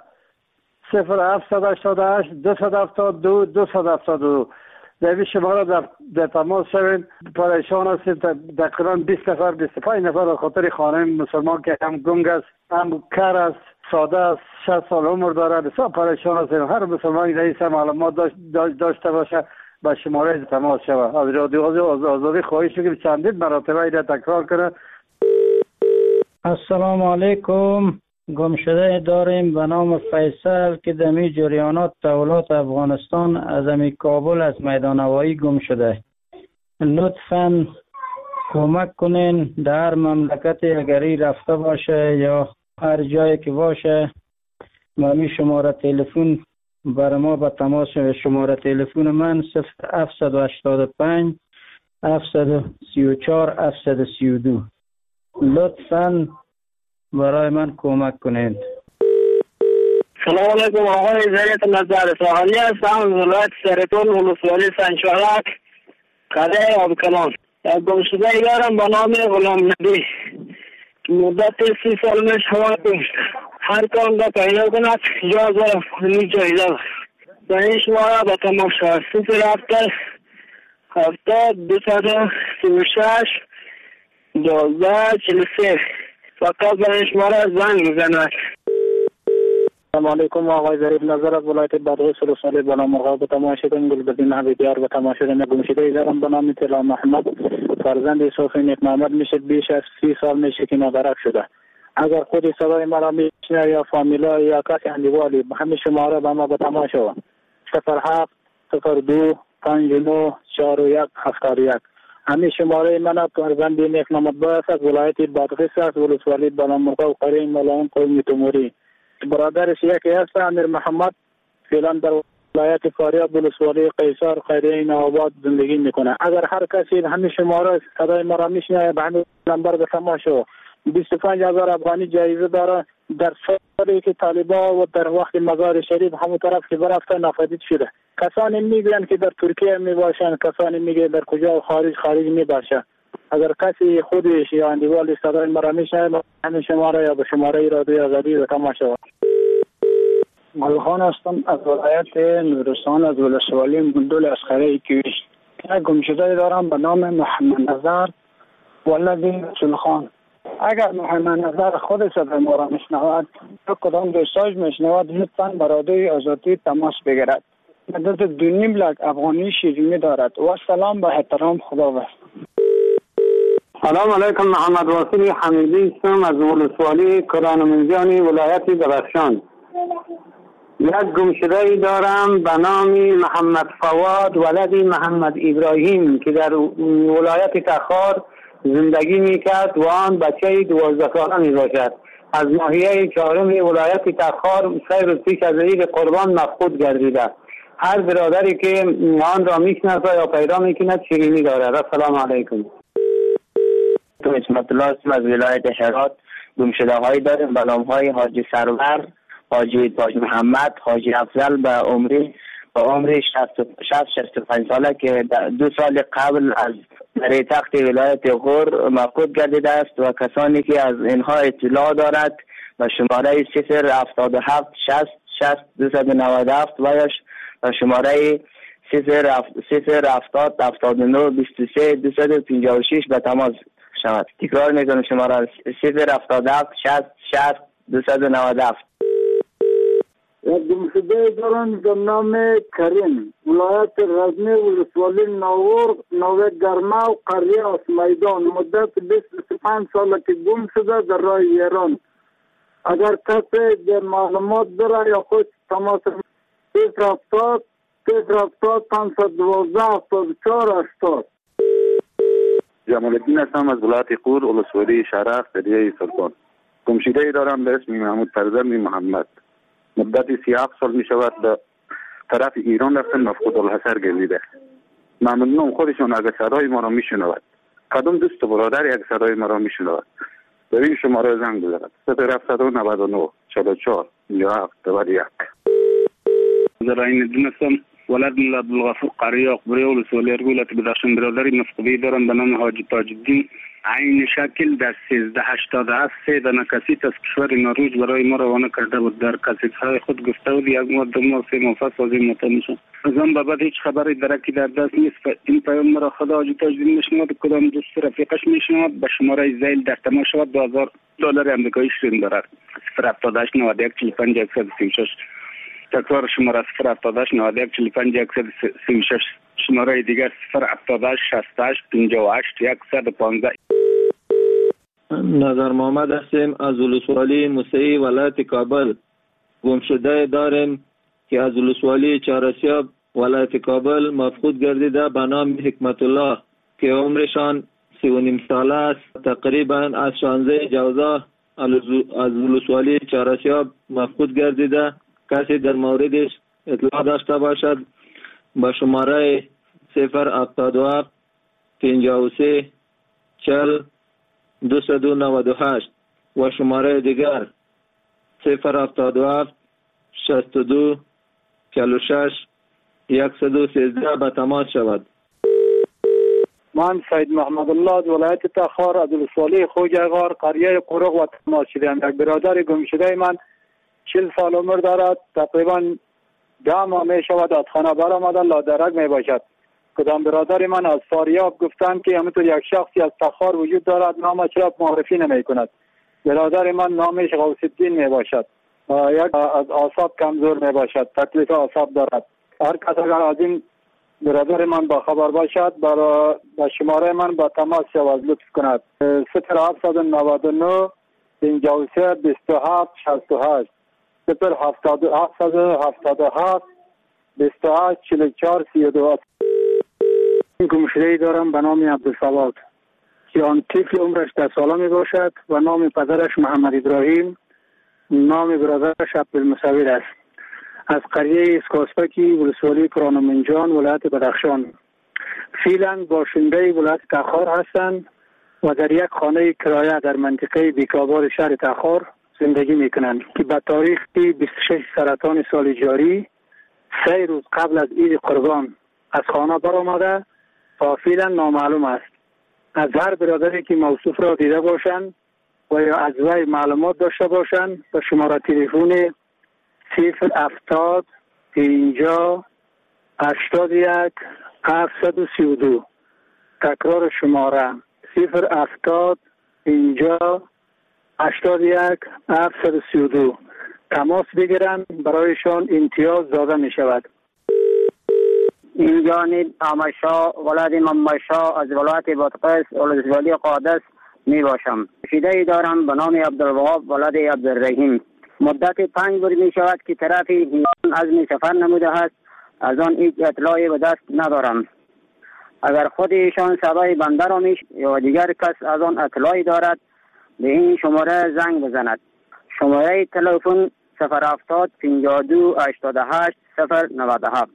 Speaker 9: 0788 272 272. در شماره در تماس شوین. پریشان هستید. تقریبا 20 نفر 25 نفر به خاطر خانه مسلمان که هم گنگ است، هم کر است، ساده است، 60 سال عمر داره، بسیار پریشان هستید. هر مسلمانی در این سر معلومات داشته باشه به شماره تماس شود. از رادیو آزادی خواهش می‌کنم چندین مرتبه اینو تکرار کنه.
Speaker 6: السلام علیکم. گمشده داریم به نام فیصل که دمی جریانات تحولات افغانستان از امی کابل از میدان هوایی گم شده. لطفاً کمک کنین. در مملکت اگری رفته باشه یا هر جایی که باشه مامی شماره تلفن برای ما به تماس. شماره تلفن من 0785 734 732. لطفاً برای من کمک کنید.
Speaker 11: سلام علیکم. آقای ظریف نظر ساحلی هستم. ولایت سرطان ولسوالی سنچارک قلعه آبکلان. یک گمشده دارم به نام غلام نبی. مدت 30 سال میش هوا هر کام را پیدا کند جاز را فهمی جایده و این شماره به تمام شد 070 236 1243. فقط به این شماره زنگ میزند.
Speaker 13: السلام علیکم. آقای ظریف نظر از ولایت بادغیس ولسوالی بلامرغاب به تماشاگران گلبدین حبیبیار و تماشاگران گمشده دارم به نام طلا محمد. فرزند صوفی نیک محمد میشه. بیش از 30 سال میشه که نادرک شده. اگر خودی صدای مرا میشنه یا فامیلا یا کسی اندیوالی به همین شماره به ما به تماشا 07 02 59 41 71. همین شماره من فرزند نیک محمد باید از ولایت بادغیس است ولسوالی بلامرغاب قریه ملائم قومی تموری. برادرش یکی هست امیر محمد فعلا در ولایت فاریاب ولسوالی قیصر خیریه نوآباد زندگی میکنه. اگر هر کسی همین شماره صدای مرا میشنه به همین نمبر به تماشا 25,000 افغانی جایزه داره. در سالی که طالبا و در وقت مزار شریف همون طرف که برفته نافذ شده. کسانی میگن که در ترکیه میباشن، کسانی میگن در کجا خارج میباشه. اگر کسی خودش یا اندیوال صدای مرا میشنه همین شماره یا به شماره رادیو آزادی به تماشا. ملخان هستم از ولایت نورستان از ولسوالی مندول اسخره کیوش. یک گمشده دارم به نام محمد نظر ولدی رسول خان. اگر محمد نظر خود صدای ما را میشنود یا کدام دوستاش میشنود لطفاً به رادیوی آزادی تماس بگیرد. مدت 2.5 لک افغانی شیرینی دارد و سلام به احترام خداوند.
Speaker 14: سلام علیکم. محمد واصل حمیدی هستم از ولسوالی کرانمنجانی ولایت درخشان. یک گمشده دارم به نام محمد فواد ولدی محمد ابراهیم که در ولایت تخار زندگی میکرد و آن بچه 12 ساله میباشد. از ناحیه 4 ولایت تخار 3 روز پیش از عید قربان مفقود گردیده. هر برادری که آن را میشناسه یا پیدا میکند شیرینی دارد. السلام علیکم.
Speaker 15: اسمت الله هستم از ولایت هرات. گمشده هایی داریم به نام های حاجی سرور، حاجی تاج محمد، حاجی افضل به عمر 65 ساله که 2 سال قبل از در تخت ولایت غور مفقود گردیده است و کسانی که از اینها اطلاع دارد به شماره 077 60 60 297 و شماره 070 79 23 256 به تماس شود. تکرار میکنم شماره 077 60 60 297.
Speaker 16: یک گمشده دارم به نام کریم ولایت غزنی ولسوالی نوه گرما و قریه از میدان. مدت 25 ساله که گم شده در راه ایران. اگر کسی در معلومات داره یا خود تماس 070 512 74 80.
Speaker 14: جمال الدین هستم از ولایت قور، ولسوالی شرف، قریه سلطان. گمشده دارم به اسم محمود فرزند محمد. مدت 37 سال می شود به طرف ایران رفتن، مفقود الحصر گردیده. ممنونم خودشون اگر صدای ما را می شنود. کدوم دوست و برادر یک صدای ما را می شنود به این شماره زنگ بزند 0799 44 57 91.
Speaker 3: زراین دونستم ولد ملا عبدالغفور قریه اقبری ولسوالی ولایت بدخشان. برادری مفقودی دارم به نام حاجی تاج الدین. عین شکل در 1387 3 دانه کسیت از کشور نروژ برای ما روانه کرده بود. در کسیت‌های خود گفته بود یک ماه 2 ماه 3 ماه پس از این مطمئن میشم. از آن بعد هیچ خبری درکی در دست نیست. این پیام مرا خدا حاجی تاج الدین میشنود، کدام دوست رفیقش میشنود. به شماره زیل در تماس شود. $2000 آمریکایی شیرین دارد. 078 91 45 136. تکرار شماره 078 91 45 136. شماره دیگر 078 68 58 115.
Speaker 4: نظر محمد هستیم از ولسوالی موسعی ولایت کابل. گمشده داریم که از ولسوالی چهارسیاب ولایت کابل مفقود گردیده به نام حکمت الله که عمرشان 39 ساله است. تقریبا از 16 جوزا از ولسوالی چهارسیاب مفقود گردیده. کسی در موردش اطلاع داشته باشد با شماره 077 53 40 298 و شماره دیگر 077 62 46 113 به تماس شود.
Speaker 9: من سید محمد الله از ولایت تخار از ولسوالی خوجغار قریه قرق و تماس شدم. یک برادر گم شده من 40 سال عمر دارد. تقریبا 10 ماه می شود از خانه برآمده، لادرک می باشد. کدام برادر من از فاریاب گفتند که همینطور یک شخصی از تخار وجود دارد، نامش را معرفی نمی کند. برادر من نامش غوث الدین می باشد. یک از اعصاب کمزور می باشد، تکلیف اعصاب دارد. هر کس اگر از این برادر من با خبر باشد با شماره من با تماس شود لطف کند. 0799 53 27 68 0777 28 44 32. گمشده‌ای دارم به نام عبدالصواد که آن طفل عمرش 10 ساله می باشد و نام پدرش محمد ابراهیم، نام برادرش عبدالمصور است. از قریه اسکاسپکی ولسوالی کرانمنجان ولایت بدخشان. فعلا باشنده ولایت تخار هستند و در یک خانه کرایه در منطقه بیکاباد شهر تخار زندگی میکنند که به تاریخ 26 سرطان سال جاری 3 روز قبل از عید قربان از خانه برآمده تا فعلا نامعلوم است. از هر برادری که موصوف را دیده باشند و یا از وی معلومات داشته باشند به شماره تلفن 070 50 81 732. تکرار شماره 070 50 81 732. تماس بگیرند، برایشان امتیاز داده می شود.
Speaker 17: این جانب آمشا ولاد ممشا از ولایت بادغیس ولسوالی قادس می باشم. شیده دارم به نام عبدالوهاب ولاد عبدالرحیم. مدت 5 روز می شود که طرف ایران عزم سفر نموده است. از آن هیچ اطلاعی به دست ندارم. اگر خود ایشان صدای بنده را یا دیگر کس از آن اطلاعی دارد به این شماره زنگ بزند. شماره تلفن 070 52 88 097.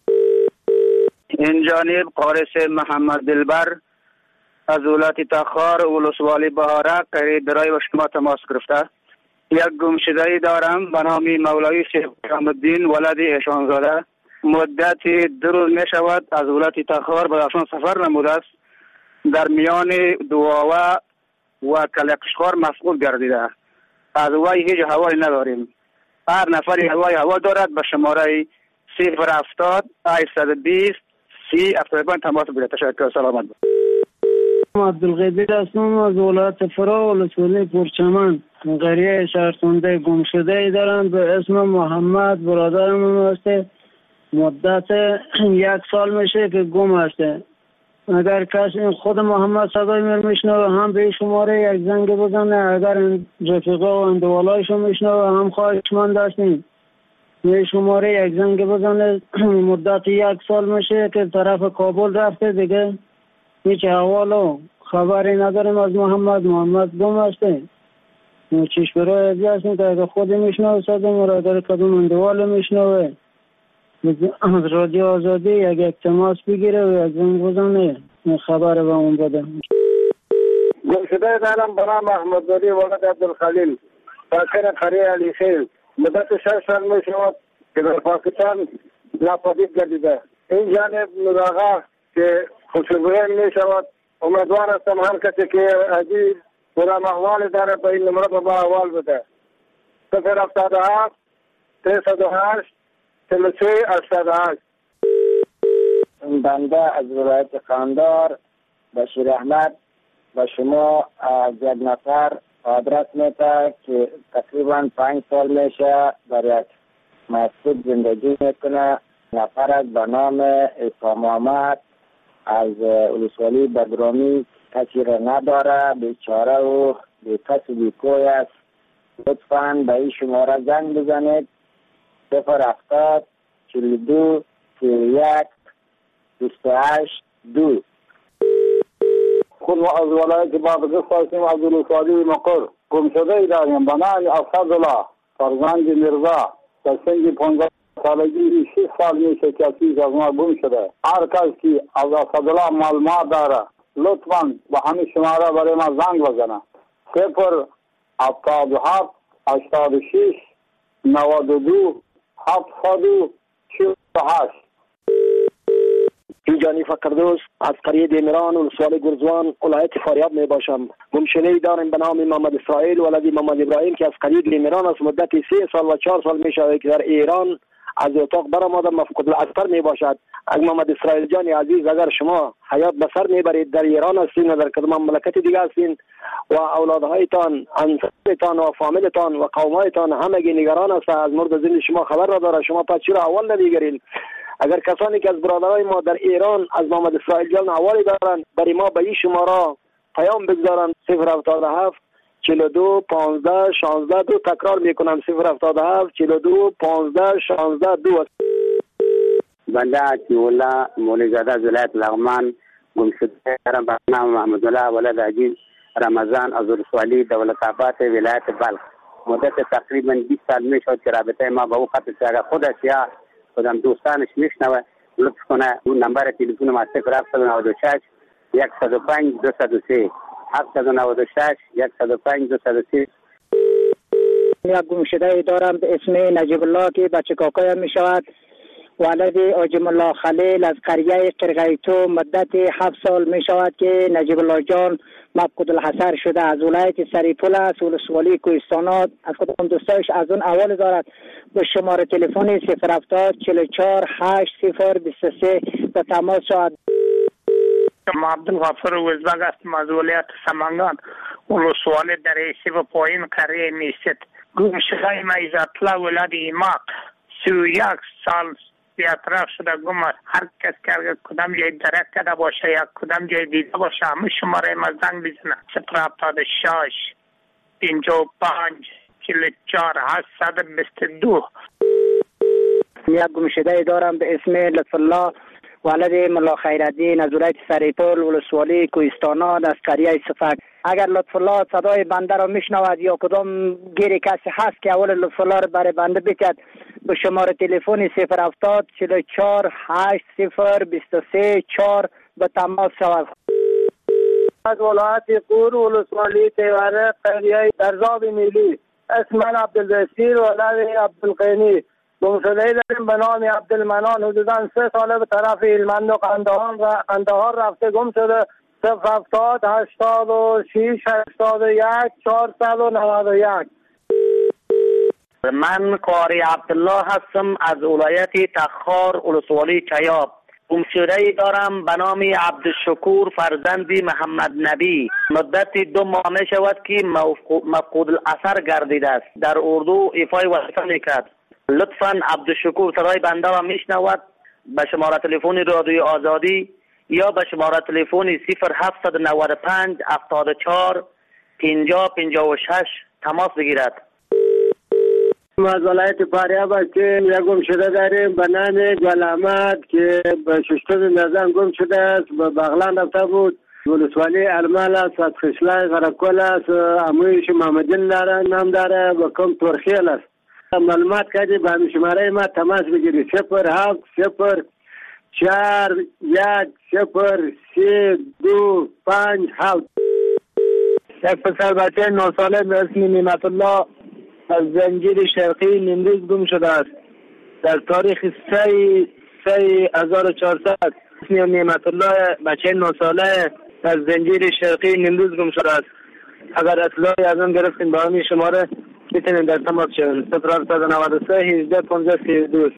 Speaker 18: این جانب قارس محمد دلبر از ولایت تخار ولسوالی بهارک قریب برای با شما تماس گرفته. یک گمشده‌ای دارم به نام مولوی شیخ الدین ولد ایشانزاده. مدت 2 روز می شود از ولایت تخار به بدخشان سفر نموده است. در میان دواوه و کلقشخوار مفقود گردیده. از وی هیچ هوایی نداریم. هر نفری هوا دارد به شماره 070 820 30 75 تماس بگیرید. تشکر. سلامت.
Speaker 6: عبدالقدیر هستم از ولایت فرا ولسوالی پرچمن قریه شهرسنده. گمشده دارم به اسم محمد، برادرم هسته. مدت 1 سال میشه که گم هسته. اگر کسی خود محمد صدای میشنوه هم به شماره یک زنگ بزنه. اگر رفیقا و اندوالایشو میشنوه هم خواهشمند داشتیم به شماره یک زنگ بزنه. مدت 1 سال میشه که طرف کابل رفته، دیگه هیچ احوال و خبری نداریم از محمد گم هستیم. چشمرای ازی هستیم که اگه خود میشنوه سازم و داره کدوم اندوال میشنوه از رادیو آزادی اگه تماس بگیره و از اون گذانه خبر به اون بده.
Speaker 16: گمشده دارم برام محمدزاده ولد عبدالخلیل ساکن قریه علی خیل مدت 6 سال می شود که در پاکستان ناپدید گردیده. این جانب مراغه که خوشبین می شود. امیدوار هستم هر کسی که عزیز پورا محوال داره به این نمره با احوال بده. 077 308 3388.
Speaker 15: بنده از ولایت قندار بشیر احمد و شما از یک نفر آدرس میده که تقریبا 5 سال میشه در یک مسجد زندگی میکنه. نفر از به نام عیسی محمد از ولسوالی بدرامی کسی را نداره، بیچاره و بیکس و بیکوی است. لطفاً به این شماره زنگ بزنید 070 42 31 28 2.
Speaker 16: خود ما از ولایت بادغیس هستیم از ولسوالی مقر. گمشده ای داریم به نام اسدالله فرزند میرزا در سن 15 سالگی 6 سال میشه که از ما گم شده. هر کس که از اسدالله معلومات داره لطفاً به همین شماره برای ما زنگ بزنه 077 86 92 748.
Speaker 5: جانی فقردوس از قریه دیمران و ولسوالی گرزوان ولایت فاریاب می باشم. گمشده‌ای داریم به نام محمد اسرائیل ولدی محمد ابراهیم که از قریه دیمران است. مدت 3 سال و 4 سال می شود که در ایران از اتاق برآمده مفقود الاثر می باشد. اگر محمد اسرائیل جان عزیز اگر شما حیات به سر میبرید در ایران هستین و در کدام مملکت دیگه هستین و اولادهایتان انصارتان و فامیلتان و قومایتان همگی نگران است از مورد زندگی شما خبر را داره، شما پس چرا اول نمیگیرین؟ اگر کسانی که از برادرای ما در ایران از محمد اسرائیل جان حوالی دارن برای ما به این شماره پیام بگذارن 077 42 15 16 2. تکرار میکنم 077 42 15 16 2.
Speaker 8: بنده عطی‌الله مولی‌زاده از ولایت لغمان گمشده دارم به نام محمدالله ولد عزیز رمضان از ولسوالی دولت‌آباد ولایت بلخ. مدت تقریبا 20 سال میشد که رابطه ما با او قطع شد. اگر خودش یا خودم دوستانش میشنوه لطف کنه اون نمبر تلفن ما 0796 105 203 796 105 203.
Speaker 6: یک گمشده دارم به اسم نجیب الله که بچه کاکایم می شود. ولد آجم الله خلیل از قریه قرغیتو مدت 7 سال می شود که نجیب الله جان مفقود الحصر شده. از ولایت سریپول است ولسوالی کوهستانات. از کدام دوستایش از اون اول دارد به شماره تلفن 070 44 80 23 به تماس شد.
Speaker 12: ما عبدالغفور وزبگ هستم از ولایت سمنگان ولسوالی در ایسی و پایین قریه میست. گمشده ما عزت‌الله ولد ایماق 31 سال بی‌اطراف شده گم است. هر کس که کدام جای درک کرده باشه یا کدام جای دیده باشه همه شماره ما زنگ بزنه 076 55 44 822.
Speaker 6: یک گمشده دارم به اسم لطف الله ولد ملا خیرالدین از ولایت سریپول ولسوالی کوهستانات از قریه صفک. اگر لطف الله صدای بنده را میشنود یا کدام گیری کسی هست که اول لطف الله را برای بنده بکد به شماره تلفن 070 44 80 23 4 به تماس شود.
Speaker 16: از ولایت قور ولسوالی تیوره قریه درزاب میلی اسم من عبدالبصیر ولد عبدالقینی. گمشده‌ای داریم به نام عبدالمنان حدوداً 3 ساله به طرف هلمند و قندهار رفته گم شده. 070 86 81 491.
Speaker 19: من قاری عبدالله هستم از ولایت تخار ولسوالی چیاب. گمشده‌ای دارم به نام عبدالشکور فرزند محمد نبی. مدت 2 ماه می شود که مفقود الاثر گردیده است. در اردو ایفای وظیفه میکرد. لطفاً عبدالشکور صدای بنده را میشنود به شماره تلفن رادیو آزادی یا به شماره تلفن 0795 74 50 56 تماس بگیرد.
Speaker 16: ما از ولایت فاریاب هستیم. یک گمشده داریم به نام گل احمد که به 6 نزن گم شده است. به بغلان رفته بود
Speaker 9: ولسوالی ارمال است، از خشلای غرقل است، امویش محمدین داره، نام داره و کم ترخیل است. معلومات کردی به همین شماره ما تماس بگیری 07 0 4 1 0 3 2 5 7.
Speaker 18: یک پسر بچه 9 ساله به اسم نعمت الله از زنجیر شرقی نیمروز گم شده است. در تاریخ 3/1400 اسم نعمت الله بچه 9 ساله از زنجیر شرقی نیمروز گم شده است. اگر اطلاعی از آن گرفتیم با همین شماره میتونید در تماس شوید. 0793 18 15 32.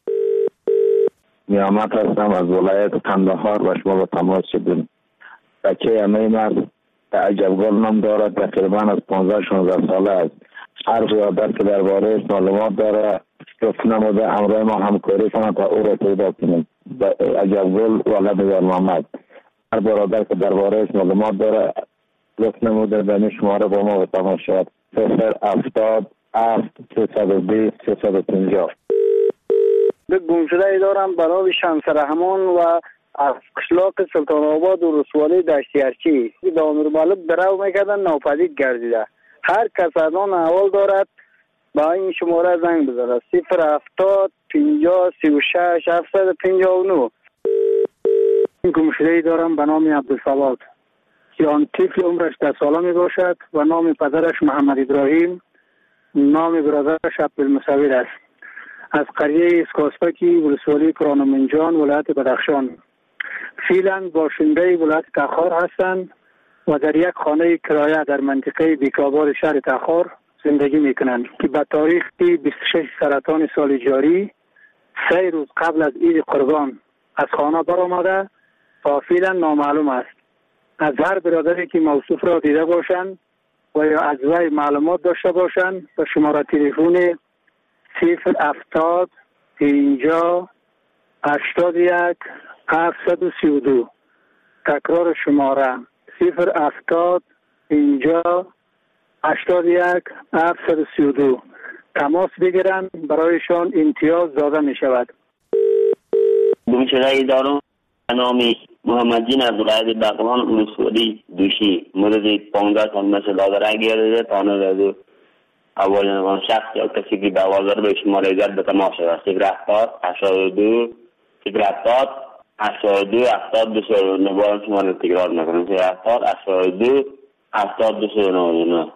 Speaker 20: نیامت هستم از ولایت قندهار و شما با تماس شدیم. بچه امیم است، عجبگل نام دارد، تقریبا از 15-16 ساله است. هر برادر که درباره معلومات داره گفت نموده همراه ما همکاری کنند تا او را پیدا کنیم. عجبگل ولد در محمد. هر برادر که درباره معلومات داره گفت نموده به این شماره با ما با تماس شد. 070 320 350.
Speaker 16: به گمشده دارم برای شمس رحمان و از قشلاق سلطان آباد و رسوالی دشتی ارچی به امیر مالک درو میکردن ناپدید گردیده. هر کس الان احوال دارد با این شماره زنگ بزنه 070 50 36 759.
Speaker 9: گمشده دارم به نام عبدالصمد که آن طفل عمرش 10 ساله می باشد و نام پدرش محمد ابراهیم، نام برادرش عبدالمصور است. از قریه اسکاسپکی ولسوالی کرانمنجان ولایت بدخشان. فعلا باشنده ولایت تخار هستند و در یک خانه کرایه در منطقه بیکابار شهر تخار زندگی میکنند که به تاریخ 26 سرطان سال جاری 3 روز قبل از عید قربان از خانه برآمده و فعلا نامعلوم است. از هر برادری که موصوف را دیده باشند و یا از وی معلومات داشته باشند به شماره تلفن 070 50 81 732. تکرار شماره 070 50 81 732. تماس بگیرند، برایشان امتیاز داده می شود.
Speaker 15: گمشده دارم به نام محمد جین از ولایت بغلان ولسوالی دوشی مورد 15 سال مثل دادره گرده تانه از اول شخص یا کسی که دوازده به شماره زد به تماس شود 070 82 070 82 72 نبار شماره تکرار میکنم 070 82 72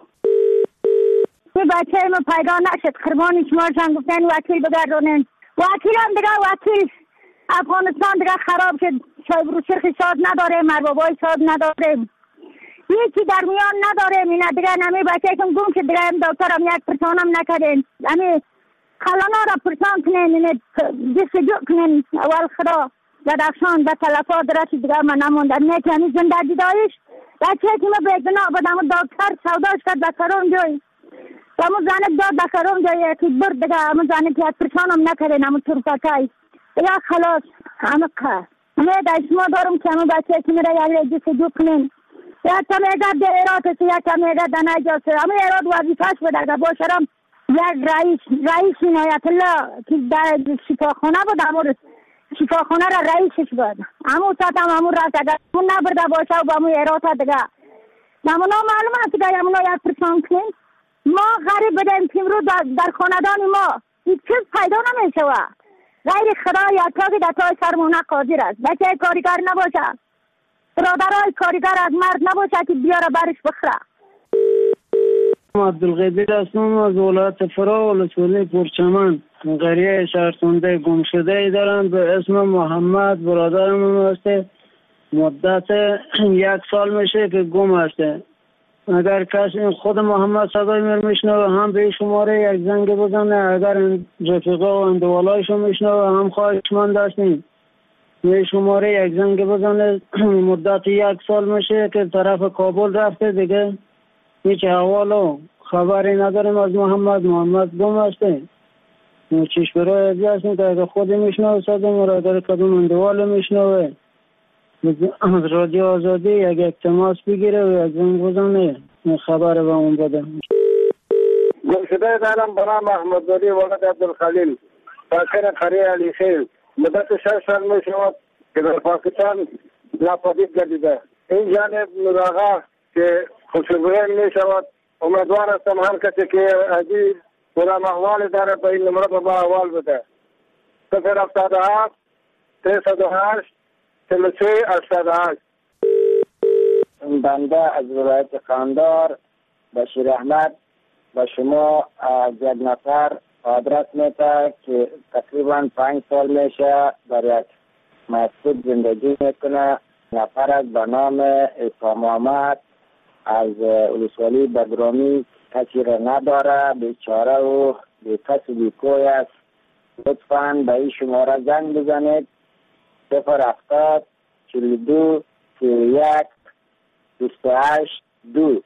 Speaker 21: بچه ما پیدا نشد قربانی شما گفتن وکیل بگردونین. وکیل هم دیگه وکیل افغانستان دیگه خراب شد. شاید رو شرخی شاد نداریم، مربابای شاد نداریم، یکی در میان نداریم. اینا دیگه نمی بچه کم گم شد دیگه هم دکتر هم یک پرسانم نکردین. همی خلانا را پرسان کنین، جستجو کنین. اول خدا بدخشان به تلفات رسید دیگه من نموندن نیتی همی زنده دیدایش بچه که ما به گناه بدم دکتر سوداش کرد بکرون جای و همون زنه داد بکرون جای که برد دیگه همون زنه که یک پرسانم نکردین همون طرفتای دیگه خلاص همه که همه در شما دارم که همون بچه که میره یک جستجو کنین. یک کم ایگه در ایراد است، یک کم ایگه در نجاست. همه ایراد وظیفه‌اش بوده اگه باشرم یک رئیس عنایت الله که در شفاخانه بود همون شفاخانه را رئیسش بود. همون ساعت هم همون راست اگر همون نبرده باشه و با همون ایراد دیگه همون معلوم است که همون یک پرسان کنیم. ما غریب بدیم که امروز در خاندان ما هیچ چیز پیدا نمیشه غیر خدا یا تا که در تای سرمونه قادر است. بچه کاریگر نباشه، برادرای کاریگر از مرد نباشه که بیاره برش بخره.
Speaker 6: عبدالقدیر هستم از ولایت فرا ولسوالی پرچمن. قریه شهرخونده گمشده دارم به اسم محمد. برادرم هسته مدت 1 سال میشه که گم هسته. اگر کسی خود محمد صدای میشنوه هم به شماره یک زنگ بزنه. اگر رفیقا و اندوالایشو میشنوه هم خواهشمند هستیم به شماره یک زنگ بزنه. مدت 1 سال میشه که طرف کابل رفته دیگه هیچ احوال و خبری نداریم از محمد گم هسته. چیش برای ازی هستیم که اگر خود میشنوه صدای مرا اگر کدوم اندوال میشنوه از رادیو آزادی یک تماس بگیره و یک زنگ بزنه خبر به اون بده.
Speaker 16: گمشده دارم به نام احمدزاده ولد عبدالخلیل ساکن قریه علیخیل. مدت 6 سال می شود که در پاکستان ناپدید گردیده.
Speaker 2: این جانب مراقب که خوشبین می شود. امیدوار هستم هر کسی که عزیز برام احوال داره به این نمره با احوال بده. 077 308 43 88.
Speaker 15: بنده از ولایت قندهار بشیر احمد به شما از یک نفر آدرس میده که تقریبا 5 سال میشه در یک مسجد زندگی میکنه. نفر از به نام اسلام محمد از ولسوالی بدرامی کسی را نداره، بیچاره و بیکس و بیکوی است. لطفاً به این شماره زنگ بزنید 070 42 31 28 2.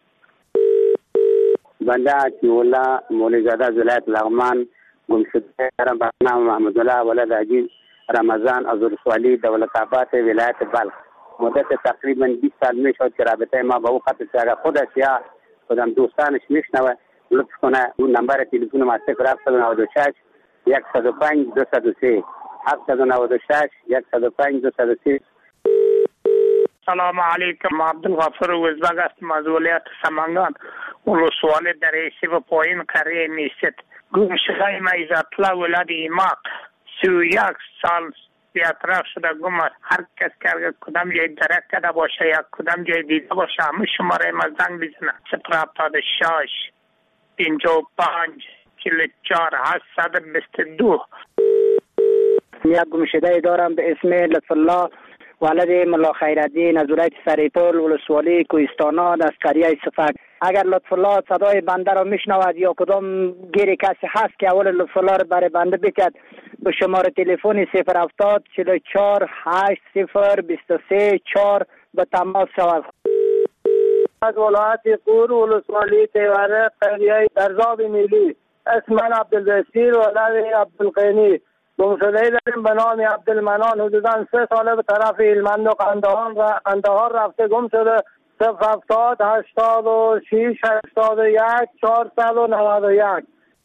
Speaker 8: بنده عطی‌الله مولی‌زاده از ولایت لغمان گمشده دارم به نام محمدالله ولد عجیب رمضان از ولسوالی دولت‌آباد ولایت بلخ. مدت تقریبا 20 سال می شد که رابطه ما با او قطع شد. اگر خودش یا خودم دوستانش میشنوه لطف کنه اون نمبر تلفن ما 076 105 203 796 105 203.
Speaker 12: سلام علیکم. عبدالغفور وزبگ هستم از ولایت سمنگان ولسوالی در ایسیب پایین قریه میست. گمشده ما عزت‌الله ولد ایماق 31 سال بیاطراف شده گم است. هر کس که کدام جای درک کرده باشه یا کدام جای دیده باشه همه شماره ما زنگ بزنه 076 55 44 822.
Speaker 10: یک گمشده دارم به اسم لطف الله ولد ملا خیرالدین از ولایت سریپول ولسوالی کوهستانا از قریه صفک. اگر لطف الله صدای بنده را میشنود یا کدام گیری کسی هست که اول لطف الله را برای بنده بکد به شماره تلفن 070 44 80 23 4 به تماس شود.
Speaker 2: از ولایت قور ولسوالی تیوره قریه درزاب میلی. اسم من عبدالبصیر ولد عبدالقینی. گمشده داریم به نام عبدالمنان. حدوداً 3 ساله به طرف هلمند و قندهار رفته گم شده. 070 86 81 491.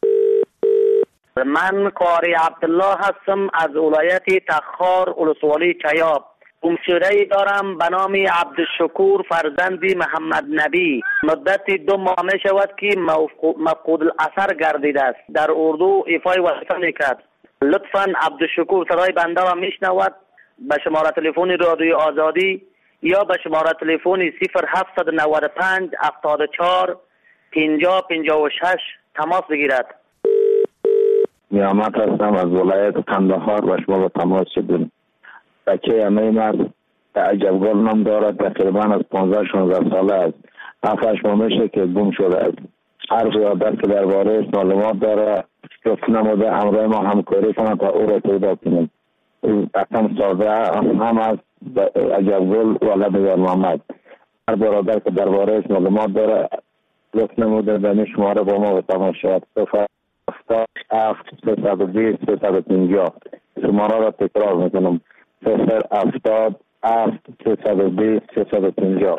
Speaker 19: من قاری عبدالله هستم از ولایت تخار ولسوالی چیاب. گمشده دارم به نام عبدالشکور فرزندی محمد نبی. مدت 2 ماه می شود که مفقود الاثر گردیده است. در اردو ایفای وظیفه میکرد. لطفاً عبدالشکور صدای بنده را میشنود به شماره تلفن رادیوی آزادی یا به شماره تلفن 0795 74 50 56 تماس بگیرد.
Speaker 20: نیامت هستم از ولایت قندهار و شما به تماس شدیم. بچه امیم است که عجبگل نام دارد. تقریبا از 15-16 ساله است. 7-8 ماه میشه که گم شده است. هر برادر که درباره معلومات داره لطف نموده همراه ما همکاری کنه تا او را پیدا کنیم. اقام ساده هم از عجبگل ولد یار محمد. هر برادر که درباره معلومات داره لطف نموده به این شماره با ما به تماس شود. 077 320 350. شماره را تکرار میکنم 077 320 350.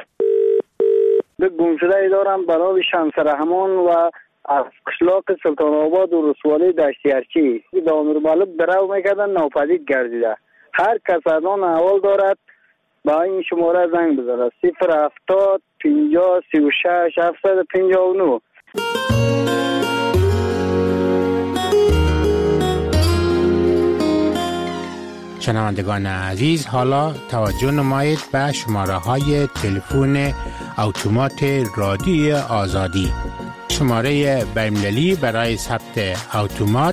Speaker 2: گمشده دارم برای شمس رحمان و از قشلاق سلطان آباد و رسوالی دشتیارچی دامیر مالک درو میکردن ناپدید گردیده. هر کس از آن احوال دارد با این شماره زنگ بزنه 070 50 36 759.
Speaker 23: شنوندگان عزیز، حالا توجه نمایید به شماره های تلفن اتومات رادیوی آزادی. شماره بین‌المللی برای ثبت اتومات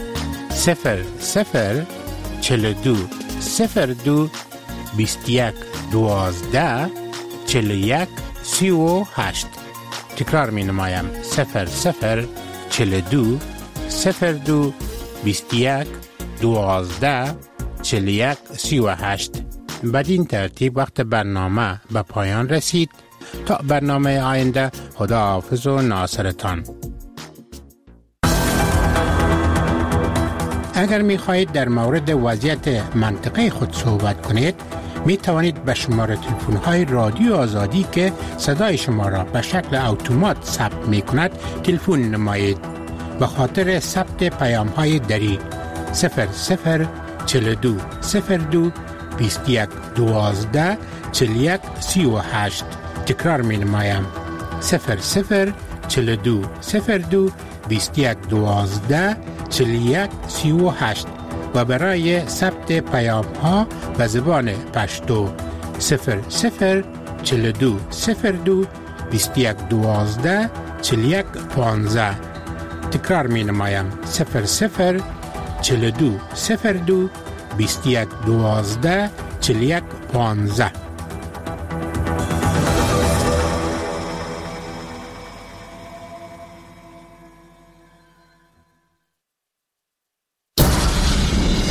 Speaker 23: 00 42 02 21 12 41 38. تکرار می نمایم 00 42 02 21 12 41 38. بدین ترتیب وقت برنامه به پایان رسید. تا برنامه آینده، خداحافظ و ناصرتان. اگر می خواهید در مورد وضعیت منطقه خود صحبت کنید، می توانید به شماره تلفن های رادیو آزادی که صدای شما را به شکل اتومات ثبت می کند تلفن نمایید. به خاطر ثبت پیام های دری 00 42 02 21 12 41 38. تکرار می نمایم 00 42 02 21 12 41 38 و برای ثبت پیام ها به زبان پشتو 00 42 02 21 12 41 15. تکرار می نمایم 00 42 02 21 12 41 15.